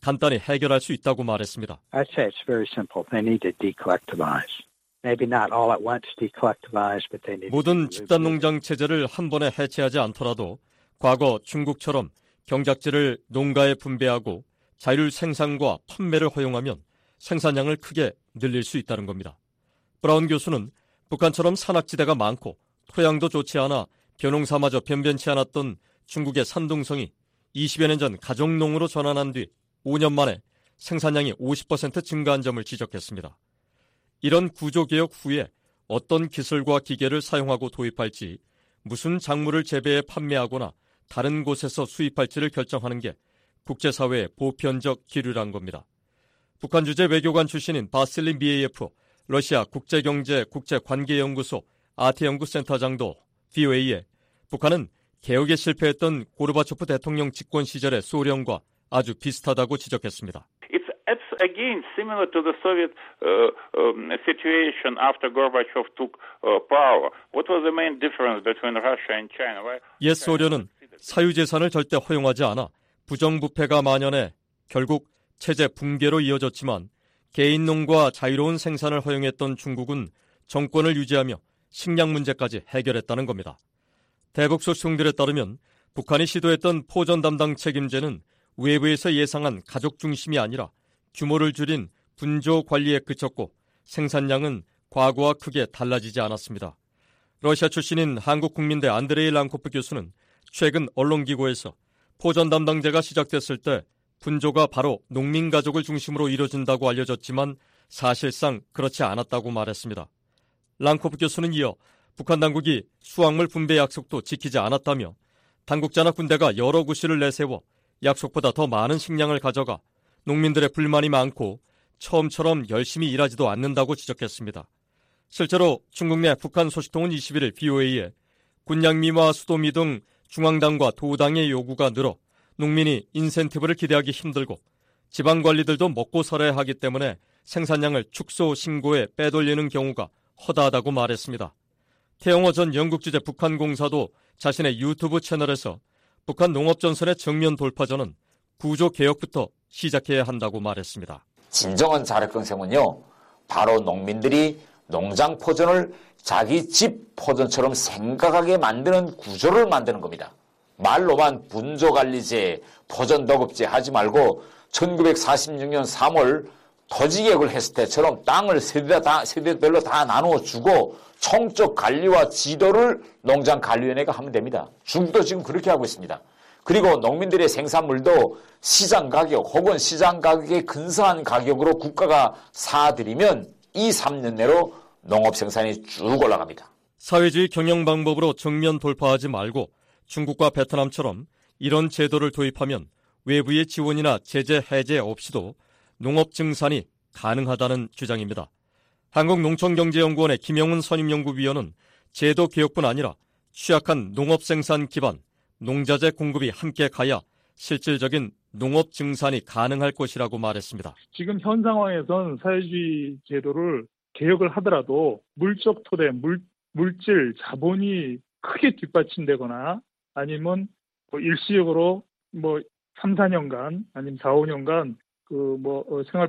간단히 해결할 수 있다고 말했습니다. I'd say it's very simple. They need to decollectivize. Maybe not all at once decollectivize, but they need 모든 집단 농장 체제를 한 번에 해체하지 않더라도 과거 중국처럼 경작지를 농가에 분배하고 자율 생산과 판매를 허용하면 생산량을 크게 늘릴 수 있다는 겁니다. 브라운 교수는 북한처럼 산악지대가 많고 토양도 좋지 않아 벼농사마저 변변치 않았던 중국의 산둥성이 이십여 년 전 가정농으로 전환한 뒤 오 년 만에 생산량이 오십 퍼센트 증가한 점을 지적했습니다. 이런 구조개혁 후에 어떤 기술과 기계를 사용하고 도입할지, 무슨 작물을 재배해 판매하거나 다른 곳에서 수입할지를 결정하는 게 국제사회의 보편적 기류란 겁니다. 북한 주재 외교관 출신인 바실리 미에예프 러시아 국제경제 국제관계연구소 아태연구센터장도 브이오에이에 북한은 개혁에 실패했던 고르바초프 대통령 집권 시절의 소련과 아주 비슷하다고 지적했습니다. It's, it's again similar to the Soviet uh, um, situation after Gorbachev took uh, power. What was the main difference between Russia and China? Why? 옛 소련은 사유재산을 절대 허용하지 않아 부정부패가 만연해 결국 체제 붕괴로 이어졌지만 개인농과 자유로운 생산을 허용했던 중국은 정권을 유지하며 식량 문제까지 해결했다는 겁니다. 대북 소식통들에 따르면 북한이 시도했던 포전 담당 책임제는 외부에서 예상한 가족 중심이 아니라 규모를 줄인 분조 관리에 그쳤고 생산량은 과거와 크게 달라지지 않았습니다. 러시아 출신인 한국국민대 안드레이 랑코프 교수는 최근 언론기고에서 포전 담당제가 시작됐을 때 분조가 바로 농민가족을 중심으로 이뤄진다고 알려졌지만 사실상 그렇지 않았다고 말했습니다. 랑코프 교수는 이어 북한 당국이 수확물 분배 약속도 지키지 않았다며 당국자나 군대가 여러 구실을 내세워 약속보다 더 많은 식량을 가져가 농민들의 불만이 많고 처음처럼 열심히 일하지도 않는다고 지적했습니다. 실제로 중국 내 북한 소식통은 이십일 일 브이오에이에 군량미와 수도미 등 중앙당과 도당의 요구가 늘어 농민이 인센티브를 기대하기 힘들고 지방관리들도 먹고 살아야 하기 때문에 생산량을 축소 신고에 빼돌리는 경우가 허다하다고 말했습니다. 태영호 전 영국 주재 북한공사도 자신의 유튜브 채널에서 북한 농업전선의 정면 돌파전은 구조개혁부터 시작해야 한다고 말했습니다. 진정한 자력경생은요, 바로 농민들이 농장 포전을 자기 집 포전처럼 생각하게 만드는 구조를 만드는 겁니다. 말로만 분조관리제, 포전도급제 하지 말고 천구백사십육 년 삼월 토지개혁을 했을 때처럼 땅을 세대 다, 세대별로 다 나누어주고 총적 관리와 지도를 농장관리위원회가 하면 됩니다. 중국도 지금 그렇게 하고 있습니다. 그리고 농민들의 생산물도 시장 가격 혹은 시장 가격에 근사한 가격으로 국가가 사들이면 이 삼 년 내로 농업 생산이 쭉 올라갑니다. 사회주의 경영 방법으로 정면 돌파하지 말고 중국과 베트남처럼 이런 제도를 도입하면 외부의 지원이나 제재 해제 없이도 농업 증산이 가능하다는 주장입니다. 한국농촌경제연구원의 김영훈 선임연구위원은 제도 개혁뿐 아니라 취약한 농업 생산 기반, 농자재 공급이 함께 가야 실질적인 농업 증산이 가능할 것이라고 말했습니다. 지금 현 상황에선 사회주의 제도를 개혁을 하더라도 물적 토대, 물, 물질, 자본이 크게 뒷받침되거나 아니면 뭐 일시적으로 뭐 삼, 사 년간 아니면 사, 오 년간 그 뭐 생활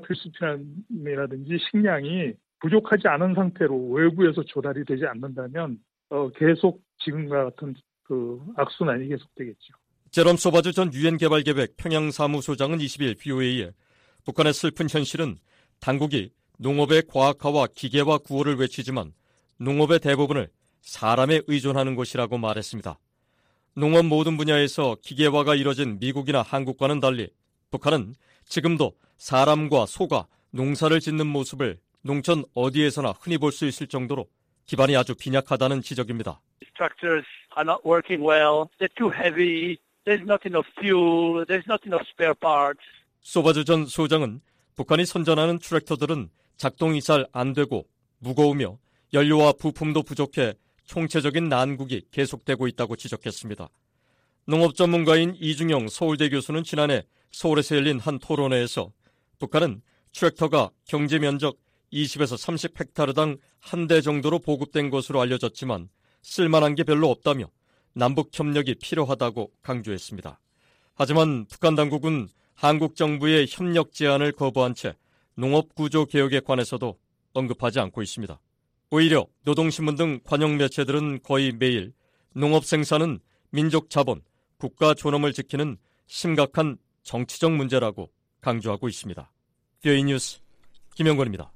필수품이라든지 식량이 부족하지 않은 상태로 외부에서 조달이 되지 않는다면 어 계속 지금과 같은 그 악순환이 계속되겠죠. 제롬 소바즈 전 유엔 개발계획 평양사무소장은 이십 일 브이오에이에 북한의 슬픈 현실은 당국이 농업의 과학화와 기계화 구호를 외치지만 농업의 대부분을 사람에 의존하는 것이라고 말했습니다. 농업 모든 분야에서 기계화가 이뤄진 미국이나 한국과는 달리 북한은 지금도 사람과 소가 농사를 짓는 모습을 농촌 어디에서나 흔히 볼 수 있을 정도로 기반이 아주 빈약하다는 지적입니다. Structures are not working well. They're too heavy. There's not enough fuel. There's not enough spare parts. 소바즈 전 소장은 북한이 선전하는 트랙터들은 작동이 잘 안 되고 무거우며 연료와 부품도 부족해 총체적인 난국이 계속되고 있다고 지적했습니다. 농업 전문가인 이중영 서울대 교수는 지난해 서울에서 열린 한 토론회에서 북한은 트랙터가 경제 면적 이십에서 삼십 헥타르당 한 대 정도로 보급된 것으로 알려졌지만 쓸만한 게 별로 없다며 남북 협력이 필요하다고 강조했습니다. 하지만 북한 당국은 한국 정부의 협력 제안을 거부한 채 농업 구조 개혁에 관해서도 언급하지 않고 있습니다. 오히려 노동신문 등 관영 매체들은 거의 매일 농업 생산은 민족 자본, 국가 존엄을 지키는 심각한 정치적 문제라고 강조하고 있습니다. 뷰이 뉴스 김영권입니다.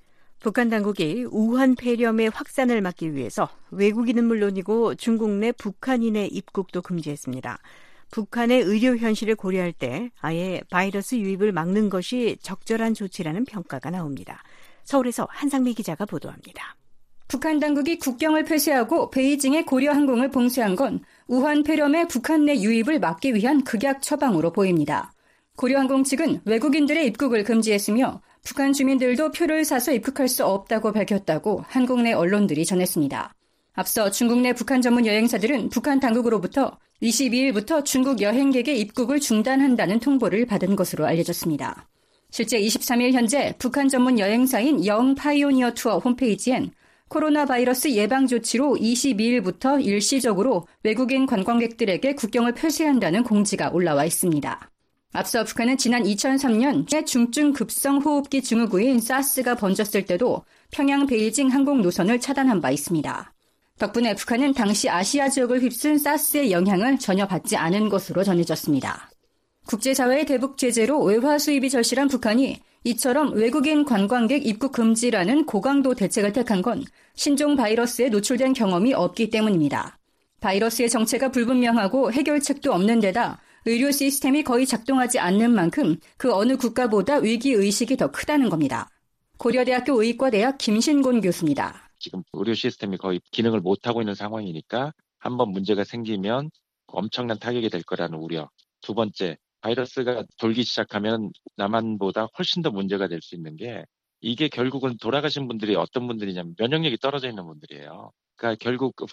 북한 당국이 우한 폐렴의 확산을 막기 위해서 외국인은 물론이고 중국 내 북한인의 입국도 금지했습니다. 북한의 의료 현실을 고려할 때 아예 바이러스 유입을 막는 것이 적절한 조치라는 평가가 나옵니다. 서울에서 한상미 기자가 보도합니다. 북한 당국이 국경을 폐쇄하고 베이징의 고려항공을 봉쇄한 건 우한 폐렴의 북한 내 유입을 막기 위한 극약 처방으로 보입니다. 고려항공 측은 외국인들의 입국을 금지했으며 북한 주민들도 표를 사서 입국할 수 없다고 밝혔다고 한국 내 언론들이 전했습니다. 앞서 중국 내 북한 전문 여행사들은 북한 당국으로부터 이십이일부터 중국 여행객의 입국을 중단한다는 통보를 받은 것으로 알려졌습니다. 실제 이십삼일 현재 북한 전문 여행사인 영 파이오니어 투어 홈페이지엔 코로나 바이러스 예방 조치로 이십이일부터 일시적으로 외국인 관광객들에게 국경을 폐쇄한다는 공지가 올라와 있습니다. 앞서 북한은 지난 이천삼년에 중증 급성 호흡기 증후군인 사스가 번졌을 때도 평양 베이징 항공 노선을 차단한 바 있습니다. 덕분에 북한은 당시 아시아 지역을 휩쓴 사스의 영향을 전혀 받지 않은 것으로 전해졌습니다. 국제사회의 대북 제재로 외화 수입이 절실한 북한이 이처럼 외국인 관광객 입국 금지라는 고강도 대책을 택한 건 신종 바이러스에 노출된 경험이 없기 때문입니다. 바이러스의 정체가 불분명하고 해결책도 없는 데다 의료 시스템이 거의 작동하지 않는 만큼 그 어느 국가보다 위기의식이 더 크다는 겁니다. 고려대학교 의과대학 김신곤 교수입니다. 지금 의료 시스템이 거의 기능을 못하고 있는 상황이니까 한번 문제가 생기면 엄청난 타격이 될 거라는 우려. 두 번째, 바이러스가 돌기 시작하면 남한보다 훨씬 더 문제가 될 수 있는 게 이게 결국은 돌아가신 분들이 어떤 분들이냐면 면역력이 떨어져 있는 분들이에요. 그러니까 결국 그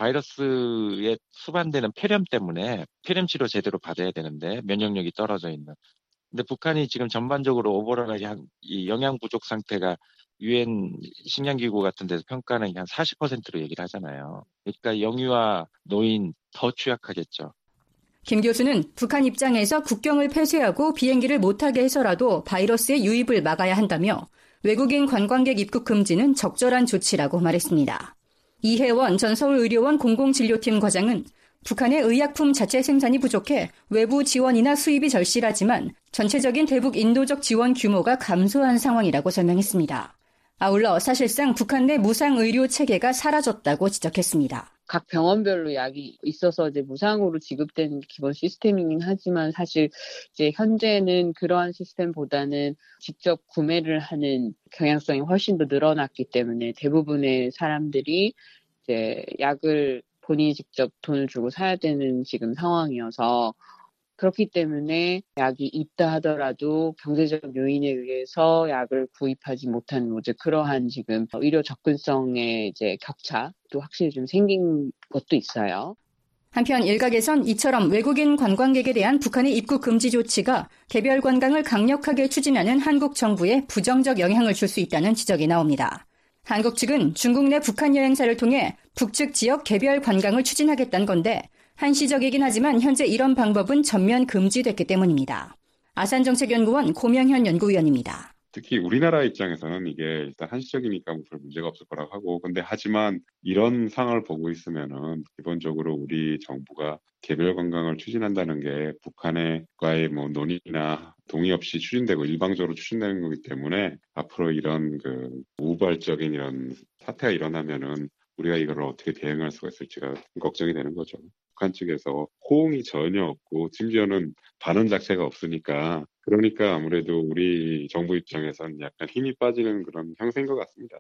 바이러스에 수반되는 폐렴 때문에 폐렴 치료 제대로 받아야 되는데 면역력이 떨어져 있는. 근데 북한이 지금 전반적으로 오버롤하게 한 이 영양 부족 상태가 유엔 식량기구 같은 데서 평가는 한 사십 퍼센트로 얘기를 하잖아요. 그러니까 영유아, 노인 더 취약하겠죠. 김 교수는 북한 입장에서 국경을 폐쇄하고 비행기를 못하게 해서라도 바이러스의 유입을 막아야 한다며 외국인 관광객 입국 금지는 적절한 조치라고 말했습니다. 이혜원 전 서울의료원 공공진료팀 과장은 북한의 의약품 자체 생산이 부족해 외부 지원이나 수입이 절실하지만 전체적인 대북 인도적 지원 규모가 감소한 상황이라고 설명했습니다. 아울러 사실상 북한 내 무상 의료 체계가 사라졌다고 지적했습니다. 각 병원별로 약이 있어서 이제 무상으로 지급되는 기본 시스템이긴 하지만 사실 이제 현재는 그러한 시스템보다는 직접 구매를 하는 경향성이 훨씬 더 늘어났기 때문에 대부분의 사람들이 이제 약을 본인이 직접 돈을 주고 사야 되는 지금 상황이어서 그렇기 때문에 약이 있다 하더라도 경제적 요인에 의해서 약을 구입하지 못한 이제 그러한 지금 의료 접근성의 이제 격차도 확실히 좀 생긴 것도 있어요. 한편 일각에선 이처럼 외국인 관광객에 대한 북한의 입국 금지 조치가 개별 관광을 강력하게 추진하는 한국 정부에 부정적 영향을 줄 수 있다는 지적이 나옵니다. 한국 측은 중국 내 북한 여행사를 통해 북측 지역 개별 관광을 추진하겠다는 건데 한시적이긴 하지만 현재 이런 방법은 전면 금지됐기 때문입니다. 아산정책연구원 고명현 연구위원입니다. 특히 우리나라 입장에서는 이게 일단 한시적이니까 별 문제가 없을 거라고 하고 근데 하지만 이런 상황을 보고 있으면은 기본적으로 우리 정부가 개별 관광을 추진한다는 게 북한과의 뭐 논의나 동의 없이 추진되고 일방적으로 추진되는 거기 때문에 앞으로 이런 그 우발적인 이런 사태가 일어나면은 우리가 이걸 어떻게 대응할 수가 있을지가 걱정이 되는 거죠. 북한 측에서 호응이 전혀 없고 심지어는 반응 자체가 없으니까 그러니까 아무래도 우리 정부 입장에서는 약간 힘이 빠지는 그런 형세인 것 같습니다.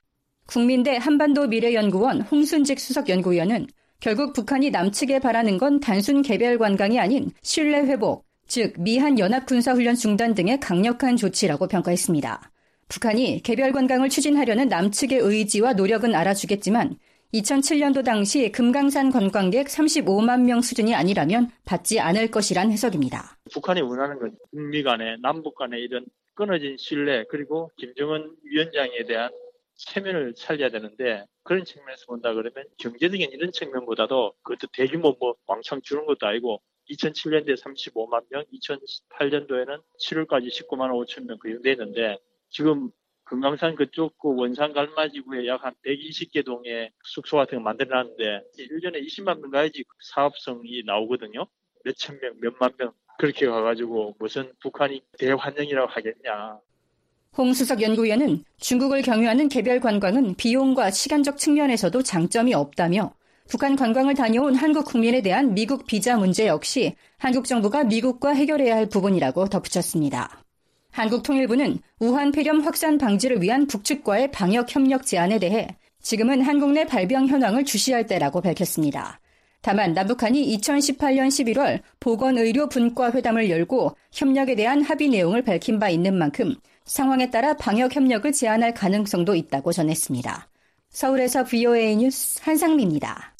국민대 한반도 미래연구원 홍순직 수석연구위원은 결국 북한이 남측에 바라는 건 단순 개별 관광이 아닌 신뢰 회복, 즉 미한 연합군사훈련 중단 등의 강력한 조치라고 평가했습니다. 북한이 개별 관광을 추진하려는 남측의 의지와 노력은 알아주겠지만 이천칠년도 당시 금강산 관광객 삼십오만 명 수준이 아니라면 받지 않을 것이란 해석입니다. 북한이 원하는 건 북미 간의 남북 간의 이런 끊어진 신뢰 그리고 김정은 위원장에 대한 체면을 살려야 되는데 그런 측면에서 본다 그러면 경제적인 이런 측면보다도 그것도 대규모 뭐 왕창 주는 것도 아니고 이천칠 년도에 삼십오만 명, 이천팔 년도에는 칠월까지 십구만 오천 명 그 정도 됐는데 지금 금강산 그쪽 그 원산 갈마지구에 약 한 백이십 개 동의 숙소 같은 거 만들어놨는데 일 년에 이십만 명 가야지 사업성이 나오거든요. 몇천 명, 몇만 명 그렇게 가가지고 무슨 북한이 대환영이라고 하겠냐. 홍수석 연구위원은 중국을 경유하는 개별 관광은 비용과 시간적 측면에서도 장점이 없다며 북한 관광을 다녀온 한국 국민에 대한 미국 비자 문제 역시 한국 정부가 미국과 해결해야 할 부분이라고 덧붙였습니다. 한국통일부는 우한 폐렴 확산 방지를 위한 북측과의 방역 협력 제안에 대해 지금은 한국 내 발병 현황을 주시할 때라고 밝혔습니다. 다만 남북한이 이천십팔 년 십일월 보건의료 분과 회담을 열고 협력에 대한 합의 내용을 밝힌 바 있는 만큼 상황에 따라 방역 협력을 제안할 가능성도 있다고 전했습니다. 서울에서 브이오에이 뉴스 한상미입니다.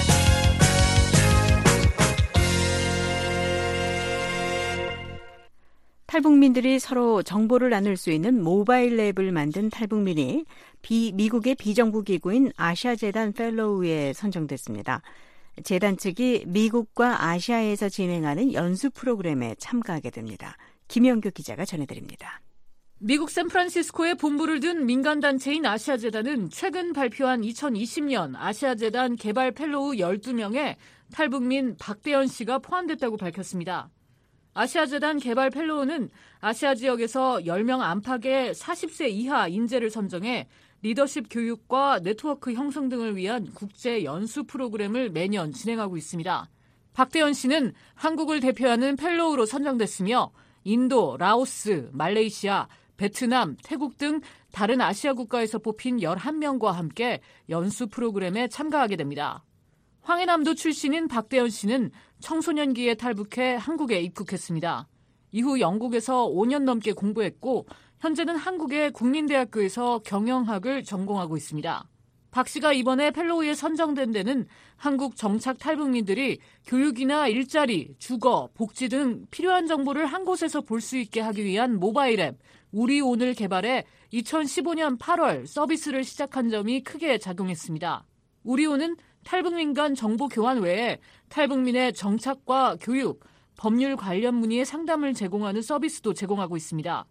탈북민들이 서로 정보를 나눌 수 있는 모바일 앱을 만든 탈북민이 비, 미국의 비정부 기구인 아시아재단 펠로우에 선정됐습니다. 재단 측이 미국과 아시아에서 진행하는 연수 프로그램에 참가하게 됩니다. 김영규 기자가 전해드립니다. 미국 샌프란시스코에 본부를 둔 민간단체인 아시아재단은 최근 발표한 이천이십 년 아시아재단 개발 펠로우 열두 명에 탈북민 박대현 씨가 포함됐다고 밝혔습니다. 아시아재단 개발 펠로우는 아시아 지역에서 열 명 안팎의 사십 세 이하 인재를 선정해 리더십 교육과 네트워크 형성 등을 위한 국제 연수 프로그램을 매년 진행하고 있습니다. 박대현 씨는 한국을 대표하는 펠로우로 선정됐으며 인도, 라오스, 말레이시아, 베트남, 태국 등 다른 아시아 국가에서 뽑힌 열한 명과 함께 연수 프로그램에 참가하게 됩니다. 황해남도 출신인 박대현 씨는 청소년기에 탈북해 한국에 입국했습니다. 이후 영국에서 오 년 넘게 공부했고 현재는 한국의 국민대학교에서 경영학을 전공하고 있습니다. 박 씨가 이번에 펠로우에 선정된 데는 한국 정착 탈북민들이 교육이나 일자리, 주거, 복지 등 필요한 정보를 한 곳에서 볼 수 있게 하기 위한 모바일 앱 우리 오늘 개발에 이천십오 년 팔월 서비스를 시작한 점이 크게 작용했습니다. 우리오는 탈북민 간 정보 교환 외에 탈북민의 정착과 교육, 법률 관련 문의의 상담을 제공하는 서비스도 제공하고 있습니다.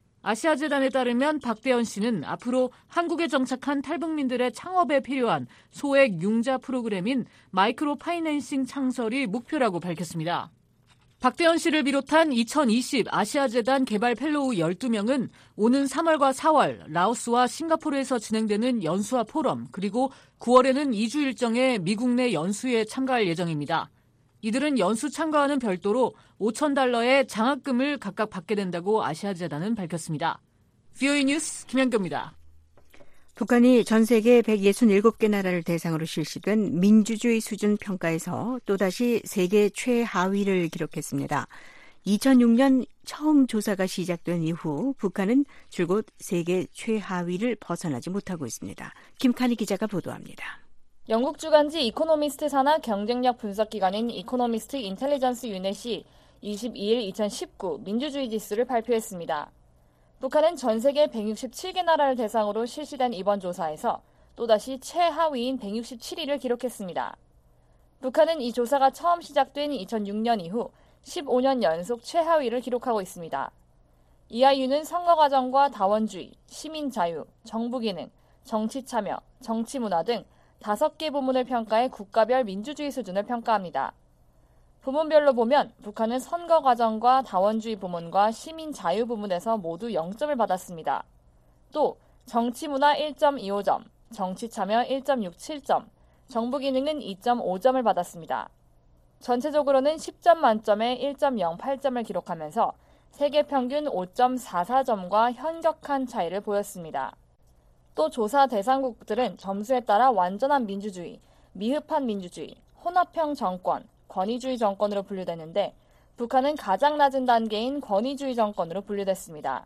아시아재단에 따르면 박대현 씨는 앞으로 한국에 정착한 탈북민들의 창업에 필요한 소액 융자 프로그램인 마이크로 파이낸싱 창설이 목표라고 밝혔습니다. 박대현 씨를 비롯한 이천이십 아시아재단 개발 펠로우 열두 명은 오는 삼월과 사월 라오스와 싱가포르에서 진행되는 연수와 포럼 그리고 구월에는 이 주 일정의 미국 내 연수에 참가할 예정입니다. 이들은 연수 참가와는 별도로 오천 달러의 장학금을 각각 받게 된다고 아시아재단은 밝혔습니다. 브이오에이 뉴스 김현규입니다. 북한이 전 세계 백육십칠 개 나라를 대상으로 실시된 민주주의 수준 평가에서 또다시 세계 최하위를 기록했습니다. 이천육 년 처음 조사가 시작된 이후 북한은 줄곧 세계 최하위를 벗어나지 못하고 있습니다. 김칸희 기자가 보도합니다. 영국 주간지 이코노미스트 산하 경쟁력 분석 기관인 이코노미스트 인텔리전스 유넷이 이십이 일 이천십구 민주주의 지수를 발표했습니다. 북한은 전 세계 백육십칠 개 나라를 대상으로 실시된 이번 조사에서 또다시 최하위인 백육십칠 위를 기록했습니다. 북한은 이 조사가 처음 시작된 이천육 년 이후 십오 년 연속 최하위를 기록하고 있습니다. 이하위는 선거 과정과 다원주의, 시민 자유, 정부 기능, 정치 참여, 정치 문화 등 다섯 개 부문을 평가해 국가별 민주주의 수준을 평가합니다. 부문별로 보면 북한은 선거 과정과 다원주의 부문과 시민 자유 부문에서 모두 영 점을 받았습니다. 또 정치 문화 일 점 이오 점, 정치 참여 일 점 육칠 점, 정부 기능은 이 점 오 점을 받았습니다. 전체적으로는 십 점 만점에 일 점 영팔 점을 기록하면서 세계 평균 오 점 사사 점과 현격한 차이를 보였습니다. 또 조사 대상국들은 점수에 따라 완전한 민주주의, 미흡한 민주주의, 혼합형 정권, 권위주의 정권으로 분류되는데 북한은 가장 낮은 단계인 권위주의 정권으로 분류됐습니다.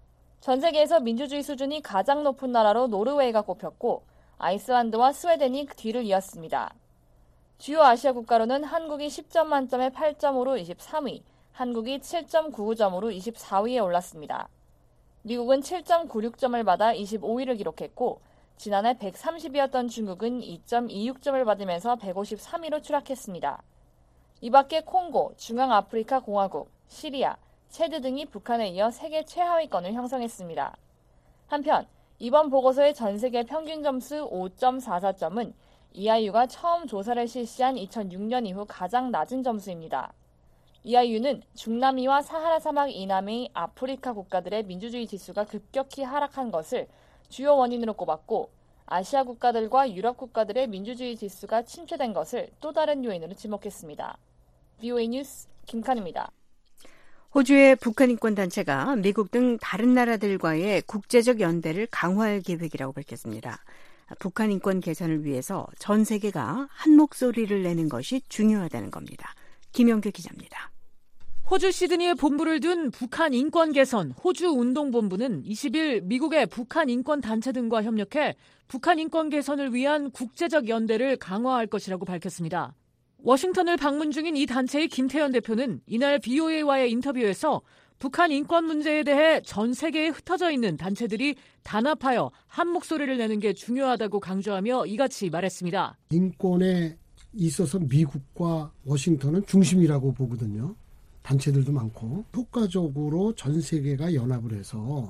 전 세계에서 민주주의 수준이 가장 높은 나라로 노르웨이가 꼽혔고 아이슬란드와 스웨덴이 뒤를 이었습니다. 주요 아시아 국가로는 한국이 십 점 만점에 팔 점 오로 이십삼 위, 한국이 칠 점 구오 점으로 이십사 위에 올랐습니다. 미국은 칠 점 구육 점을 받아 이십오 위를 기록했고 지난해 백삼십 위였던 중국은 이 점 이육 점을 받으면서 백오십삼 위로 추락했습니다. 이 밖에 콩고, 중앙아프리카 공화국, 시리아, 체드 등이 북한에 이어 세계 최하위권을 형성했습니다. 한편 이번 보고서의 전 세계 평균 점수 오 점 사사 점은 이아이유가 처음 조사를 실시한 이천육 년 이후 가장 낮은 점수입니다. 이아이유는 중남미와 사하라 사막 이남의 아프리카 국가들의 민주주의 지수가 급격히 하락한 것을 주요 원인으로 꼽았고 아시아 국가들과 유럽 국가들의 민주주의 지수가 침체된 것을 또 다른 요인으로 지목했습니다. 브이오에이 뉴스 김칸입니다. 호주의 북한 인권단체가 미국 등 다른 나라들과의 국제적 연대를 강화할 계획이라고 밝혔습니다. 북한 인권 개선을 위해서 전 세계가 한 목소리를 내는 것이 중요하다는 겁니다. 김영규 기자입니다. 호주 시드니에 본부를 둔 북한 인권 개선 호주 운동본부는 이십 일 미국의 북한 인권 단체 등과 협력해 북한 인권 개선을 위한 국제적 연대를 강화할 것이라고 밝혔습니다. 워싱턴을 방문 중인 이 단체의 김태현 대표는 이날 브이오에이와의 인터뷰에서 북한 인권 문제에 대해 전 세계에 흩어져 있는 단체들이 단합하여 한 목소리를 내는 게 중요하다고 강조하며 이같이 말했습니다. 인권에 있어서 미국과 워싱턴은 중심이라고 보거든요. 단체들도 많고 효과적으로 전 세계가 연합을 해서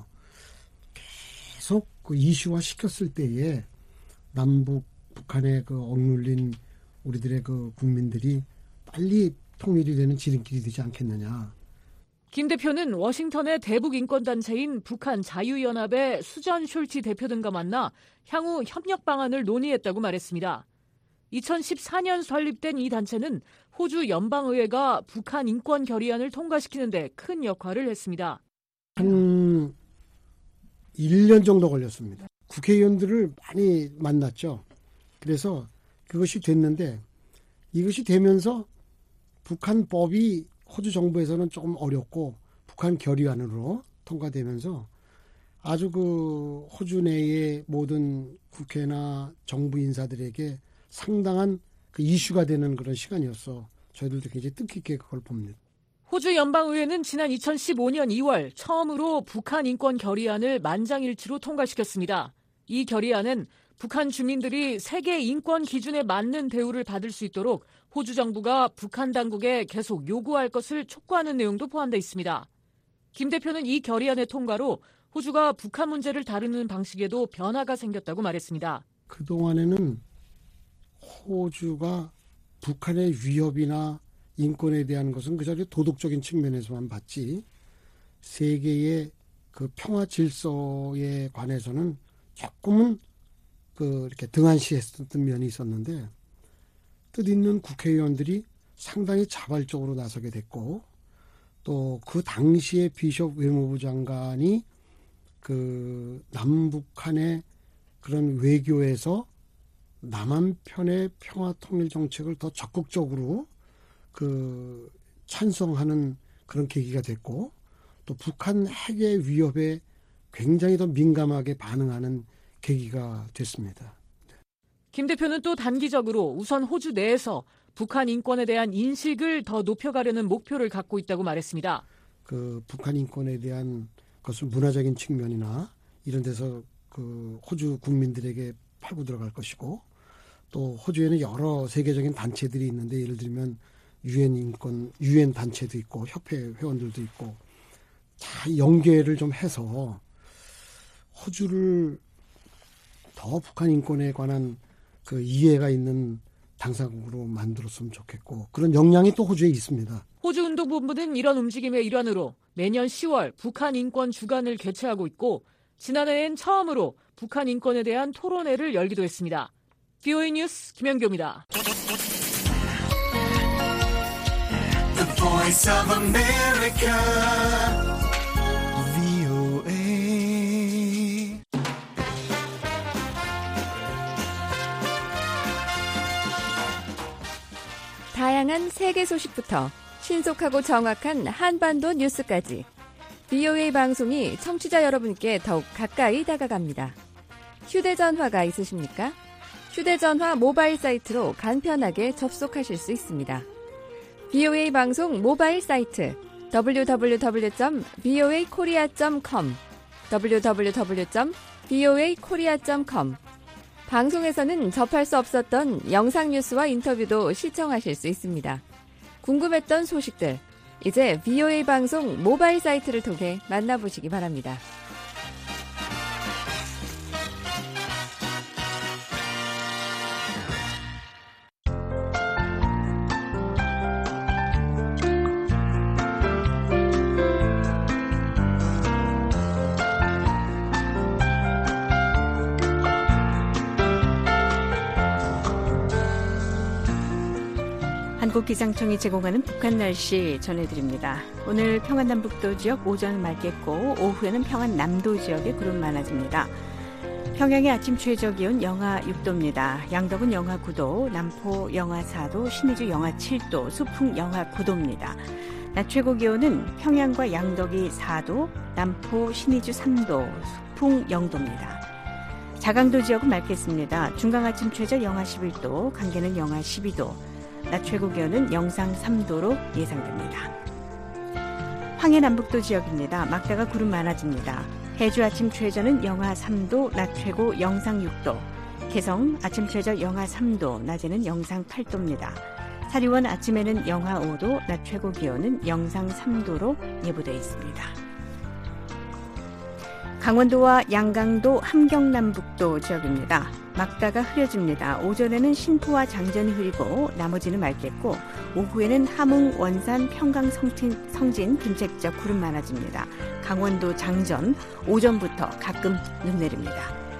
계속 그 이슈화 시켰을 때에 남북 북한에 그 억눌린 우리들의 그 국민들이 빨리 통일이 되는 지름길이 되지 않겠느냐. 김 대표는 워싱턴의 대북 인권단체인 북한 자유연합의 수전 숄치 대표 등과 만나 향후 협력 방안을 논의했다고 말했습니다. 이천십사 년 설립된 이 단체는 호주 연방의회가 북한 인권 결의안을 통과시키는 데 큰 역할을 했습니다. 한 일 년 정도 걸렸습니다. 국회의원들을 많이 만났죠. 그래서 그것이 됐는데 이것이 되면서 북한법이 호주 정부에서는 조금 어렵고 북한 결의안으로 통과되면서 아주 그 호주 내의 모든 국회나 정부 인사들에게 상당한 그 이슈가 되는 그런 시간이었어. 저희들도 굉장히 뜻깊게 그걸 봅니다. 호주 연방의회는 지난 이천십오 년 이월 처음으로 북한 인권 결의안을 만장일치로 통과시켰습니다. 이 결의안은 북한 주민들이 세계 인권 기준에 맞는 대우를 받을 수 있도록 호주 정부가 북한 당국에 계속 요구할 것을 촉구하는 내용도 포함되어 있습니다. 김 대표는 이 결의안의 통과로 호주가 북한 문제를 다루는 방식에도 변화가 생겼다고 말했습니다. 그동안에는 호주가 북한의 위협이나 인권에 대한 것은 그저 도덕적인 측면에서만 봤지 세계의 그 평화 질서에 관해서는 조금은 그 이렇게 등한시했던 면이 있었는데 뜻있는 국회의원들이 상당히 자발적으로 나서게 됐고 또 그 당시에 비숍 외무부 장관이 그 남북한의 그런 외교에서 남한 편의 평화 통일 정책을 더 적극적으로 그 찬성하는 그런 계기가 됐고 또 북한 핵의 위협에 굉장히 더 민감하게 반응하는 계기가 됐습니다. 김 대표는 또 단기적으로 우선 호주 내에서 북한 인권에 대한 인식을 더 높여가려는 목표를 갖고 있다고 말했습니다. 그 북한 인권에 대한 것을 문화적인 측면이나 이런 데서 그 호주 국민들에게 팔고 들어갈 것이고 또 호주에는 여러 세계적인 단체들이 있는데 예를 들면 유엔 인권, 유엔 단체도 있고 협회 회원들도 있고 다 연계를 좀 해서 호주를 더 북한 인권에 관한 그 이해가 있는 당사국으로 만들었으면 좋겠고 그런 역량이 또 호주에 있습니다. 호주 운동본부는 이런 움직임의 일환으로 매년 시월 북한 인권 주간을 개최하고 있고 지난해엔 처음으로 북한 인권에 대한 토론회를 열기도 했습니다. 브이오에이 뉴스 김현교입니다. The Voice of America, 브이오에이. 다양한 세계 소식부터 신속하고 정확한 한반도 뉴스까지 브이오에이 방송이 청취자 여러분께 더욱 가까이 다가갑니다. 휴대전화가 있으십니까? 휴대전화 모바일 사이트로 간편하게 접속하실 수 있습니다. 브이오에이 방송 모바일 사이트 더블유 더블유 더블유 점 브이오에이 코리아 점 컴 더블유 더블유 더블유 점 브이오에이 코리아 점 컴 방송에서는 접할 수 없었던 영상 뉴스와 인터뷰도 시청하실 수 있습니다. 궁금했던 소식들, 이제 브이오에이 방송 모바일 사이트를 통해 만나보시기 바랍니다. 한국기상청이 제공하는 북한 날씨 전해드립니다. 오늘 평안남북도 지역 오전은 맑겠고 오후에는 평안남도 지역에 구름 많아집니다. 평양의 아침 최저 기온 영하 육 도입니다. 양덕은 영하 구 도, 남포 영하 사 도, 신의주 영하 칠 도, 수풍 영하 구 도입니다. 낮 최고 기온은 평양과 양덕이 사 도, 남포, 신의주 삼 도, 수풍 영 도입니다. 자강도 지역은 맑겠습니다. 중강 아침 최저 영하 십일 도, 강계는 영하 십이 도, 낮 최고 기온은 영상 삼 도로 예상됩니다. 황해 남북도 지역입니다. 막다가 구름 많아집니다. 해주 아침 최저는 영하 삼 도, 낮 최고 영상 육 도, 개성 아침 최저 영하 삼 도, 낮에는 영상 팔 도입니다. 사리원 아침에는 영하 오 도, 낮 최고 기온은 영상 삼 도로 예보되어 있습니다. 강원도와 양강도 함경남북도 지역입니다. 막다가 흐려집니다. 오전에는 신포와 장전이 흐리고 나머지는 맑겠고 오후에는 함흥, 원산, 평강, 성진, 성진, 김책적 구름 많아집니다. 강원도 장전 오전부터 가끔 눈 내립니다.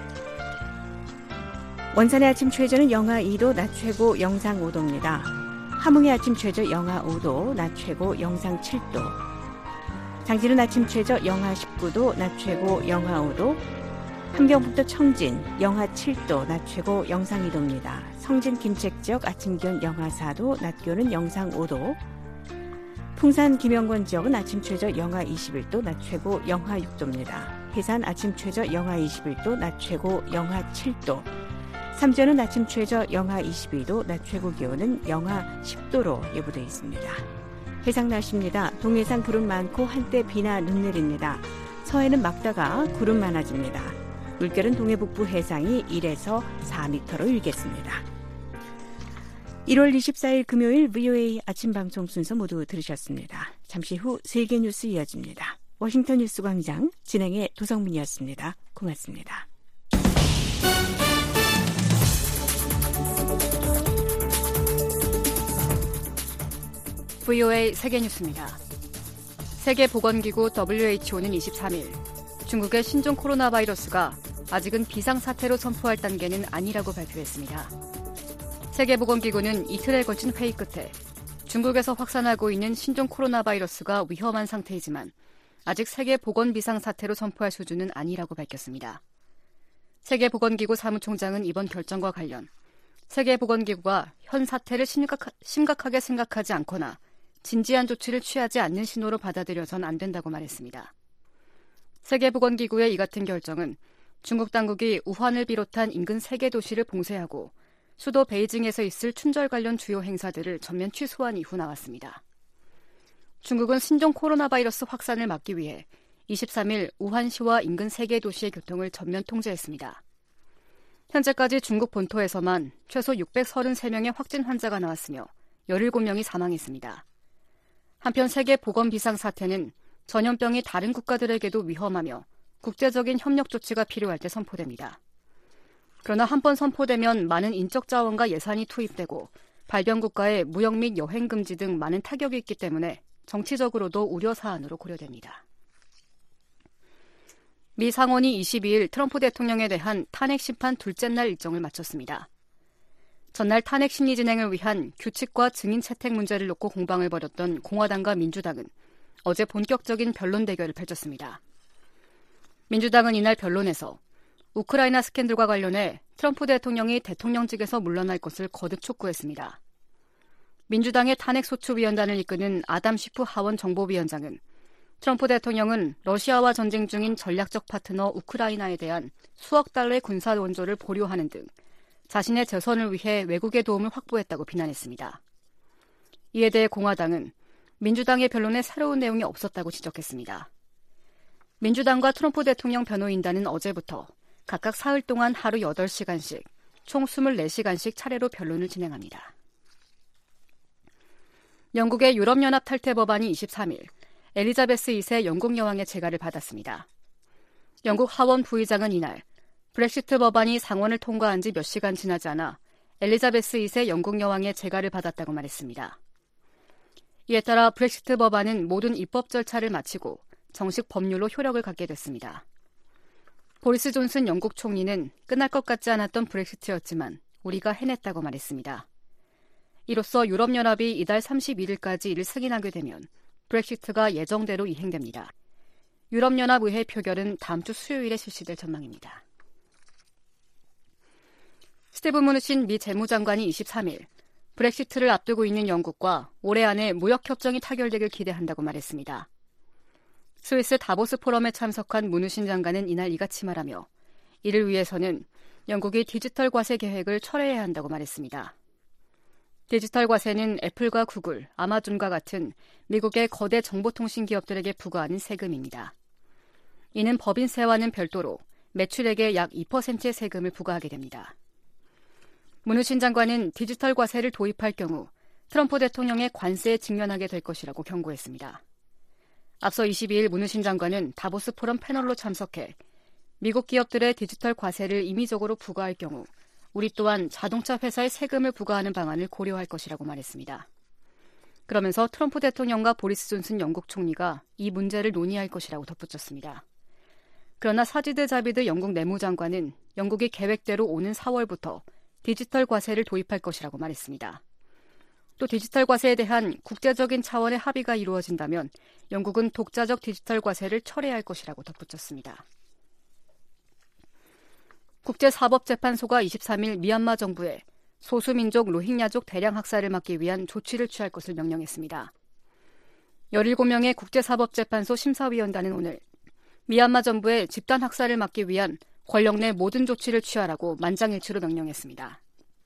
원산의 아침 최저는 영하 이 도, 낮 최고 영상 오 도입니다. 함흥의 아침 최저 영하 오 도, 낮 최고 영상 칠 도. 장진은 아침 최저 영하 십구 도, 낮 최고 영하 오 도. 함경북도 청진 영하 칠 도, 낮 최고 영상 이 도입니다. 성진 김책 지역 아침 기온 영하 사 도, 낮 기온은 영상 오 도. 풍산 김영권 지역은 아침 최저 영하 이십일 도, 낮 최고 영하 육 도입니다. 해산 아침 최저 영하 이십일 도, 낮 최고 영하 칠 도. 삼전은 아침 최저 영하 이십이 도, 낮 최고 기온은 영하 십 도로 예보되어 있습니다. 해상 날씨입니다. 동해상 구름 많고 한때 비나 눈 내립니다. 서해는 막다가 구름 많아집니다. 물결은 동해북부 해상이 일에서 사 미터로 일겠습니다. 일월 이십사일 금요일 브이오에이 아침 방송 순서 모두 들으셨습니다. 잠시 후 세계 뉴스 이어집니다. 워싱턴 뉴스 광장 진행의 도성민이었습니다. 고맙습니다. 브이오에이 세계 뉴스입니다. 세계보건기구 더블유에이치오는 이십삼일 중국의 신종 코로나 바이러스가 아직은 비상사태로 선포할 단계는 아니라고 발표했습니다. 세계보건기구는 이틀에 걸친 회의 끝에 중국에서 확산하고 있는 신종 코로나 바이러스가 위험한 상태이지만 아직 세계보건 비상사태로 선포할 수준은 아니라고 밝혔습니다. 세계보건기구 사무총장은 이번 결정과 관련 세계보건기구가 현 사태를 심각, 심각하게 생각하지 않거나 진지한 조치를 취하지 않는 신호로 받아들여선 안 된다고 말했습니다. 세계보건기구의 이 같은 결정은 중국 당국이 우한을 비롯한 인근 세 개 도시를 봉쇄하고 수도 베이징에서 있을 춘절 관련 주요 행사들을 전면 취소한 이후 나왔습니다. 중국은 신종 코로나 바이러스 확산을 막기 위해 이십삼일 우한시와 인근 세 개 도시의 교통을 전면 통제했습니다. 현재까지 중국 본토에서만 최소 육백삼십삼 명의 확진 환자가 나왔으며 열일곱 명이 사망했습니다. 한편 세계 보건 비상사태는 전염병이 다른 국가들에게도 위험하며 국제적인 협력 조치가 필요할 때 선포됩니다. 그러나 한번 선포되면 많은 인적 자원과 예산이 투입되고 발병 국가의 무역 및 여행 금지 등 많은 타격이 있기 때문에 정치적으로도 우려 사안으로 고려됩니다. 미 상원이 이십이일 트럼프 대통령에 대한 탄핵 심판 둘째 날 일정을 마쳤습니다. 전날 탄핵 심리 진행을 위한 규칙과 증인 채택 문제를 놓고 공방을 벌였던 공화당과 민주당은 어제 본격적인 변론 대결을 펼쳤습니다. 민주당은 이날 변론에서 우크라이나 스캔들과 관련해 트럼프 대통령이 대통령직에서 물러날 것을 거듭 촉구했습니다. 민주당의 탄핵소추위원단을 이끄는 아담 시프 하원 정보위원장은 트럼프 대통령은 러시아와 전쟁 중인 전략적 파트너 우크라이나에 대한 수억 달러의 군사 원조를 보류하는 등 자신의 재선을 위해 외국의 도움을 확보했다고 비난했습니다. 이에 대해 공화당은 민주당의 변론에 새로운 내용이 없었다고 지적했습니다. 민주당과 트럼프 대통령 변호인단은 어제부터 각각 사흘 동안 하루 여덟 시간씩 총 이십사 시간씩 차례로 변론을 진행합니다. 영국의 유럽연합 탈퇴 법안이 이십삼 일 엘리자베스 이 세 영국 여왕의 재가를 받았습니다. 영국 하원 부의장은 이날 브렉시트 법안이 상원을 통과한 지 몇 시간 지나지 않아 엘리자베스 이 세 영국 여왕의 재가를 받았다고 말했습니다. 이에 따라 브렉시트 법안은 모든 입법 절차를 마치고 정식 법률로 효력을 갖게 됐습니다. 보리스 존슨 영국 총리는 끝날 것 같지 않았던 브렉시트였지만 우리가 해냈다고 말했습니다. 이로써 유럽연합이 이달 삼십일 일까지 이를 승인하게 되면 브렉시트가 예정대로 이행됩니다. 유럽연합의회 표결은 다음 주 수요일에 실시될 전망입니다. 스티브 무누신 미 재무장관이 이십삼 일 브렉시트를 앞두고 있는 영국과 올해 안에 무역협정이 타결되길 기대한다고 말했습니다. 스위스 다보스 포럼에 참석한 무누신 장관은 이날 이같이 말하며 이를 위해서는 영국이 디지털 과세 계획을 철회해야 한다고 말했습니다. 디지털 과세는 애플과 구글, 아마존과 같은 미국의 거대 정보통신 기업들에게 부과하는 세금입니다. 이는 법인세와는 별도로 매출액의 약 이 퍼센트의 세금을 부과하게 됩니다. 무누신 장관은 디지털 과세를 도입할 경우 트럼프 대통령의 관세에 직면하게 될 것이라고 경고했습니다. 앞서 이십이 일 무누신 장관은 다보스 포럼 패널로 참석해 미국 기업들의 디지털 과세를 임의적으로 부과할 경우 우리 또한 자동차 회사에 세금을 부과하는 방안을 고려할 것이라고 말했습니다. 그러면서 트럼프 대통령과 보리스 존슨 영국 총리가 이 문제를 논의할 것이라고 덧붙였습니다. 그러나 사지드 자비드 영국 내무장관은 영국이 계획대로 오는 사월부터 디지털 과세를 도입할 것이라고 말했습니다. 또 디지털 과세에 대한 국제적인 차원의 합의가 이루어진다면 영국은 독자적 디지털 과세를 철회할 것이라고 덧붙였습니다. 국제사법재판소가 이십삼 일 미얀마 정부에 소수민족 로힝야족 대량 학살을 막기 위한 조치를 취할 것을 명령했습니다. 열일곱 명의 국제사법재판소 심사위원단은 오늘 미얀마 정부에 집단 학살을 막기 위한 권력 내 모든 조치를 취하라고 만장일치로 명령했습니다.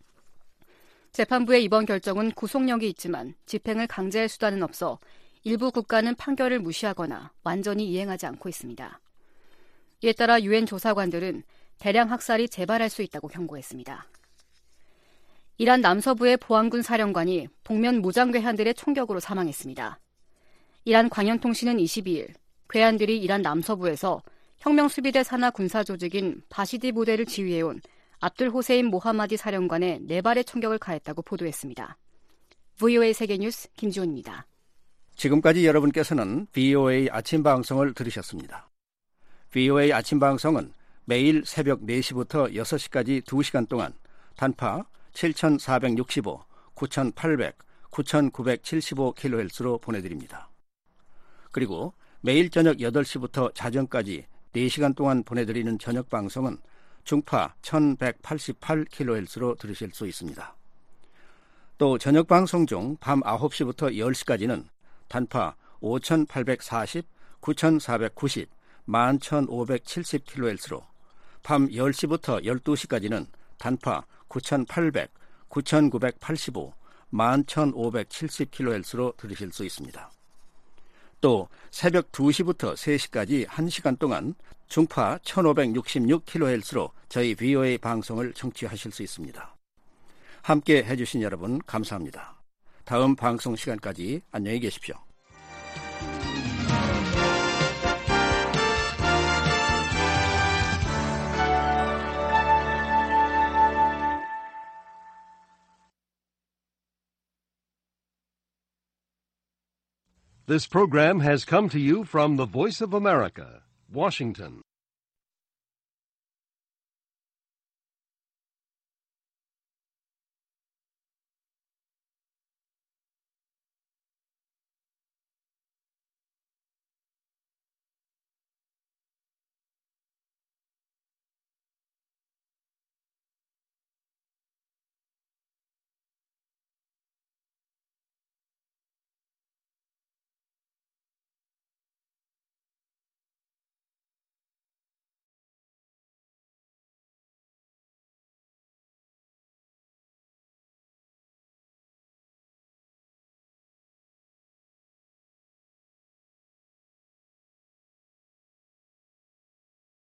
재판부의 이번 결정은 구속력이 있지만 집행을 강제할 수단은 없어 일부 국가는 판결을 무시하거나 완전히 이행하지 않고 있습니다. 이에 따라 유엔 조사관들은 대량 학살이 재발할 수 있다고 경고했습니다. 이란 남서부의 보안군 사령관이 복면 무장 괴한들의 총격으로 사망했습니다. 이란 광연통신은 이십이 일 괴한들이 이란 남서부에서 혁명수비대 산하 군사조직인 바시디 부대를 지휘해온 압둘 호세인 모하마디 사령관의 네 발의 총격을 가했다고 보도했습니다. 브이오에이 세계뉴스 김지훈입니다. 지금까지 여러분께서는 브이오에이 아침 방송을 들으셨습니다. 브이오에이 아침 방송은 매일 새벽 네 시부터 여섯 시까지 두 시간 동안 단파 칠천사백육십오, 구천팔백, 구천구백칠십오 킬로헤르츠로 보내드립니다. 그리고 매일 저녁 여덟 시부터 자정까지 네 시간 동안 보내드리는 저녁 방송은 중파 천백팔십팔 킬로헤르츠로 들으실 수 있습니다. 또 저녁 방송 중 밤 아홉 시부터 열 시까지는 단파 오천팔백사십, 구천사백구십, 만 천오백칠십 킬로헤르츠로 밤 열 시부터 열두 시까지는 단파 구천팔백, 구천구백팔십오, 만 천오백칠십 킬로헤르츠로 들으실 수 있습니다. 또 새벽 두 시부터 세 시까지 한 시간 동안 중파 천오백육십육 킬로헤르츠로 저희 브이오에이 방송을 청취하실 수 있습니다. 함께 해주신 여러분 감사합니다. 다음 방송 시간까지 안녕히 계십시오. This program has come to you from the Voice of America, Washington.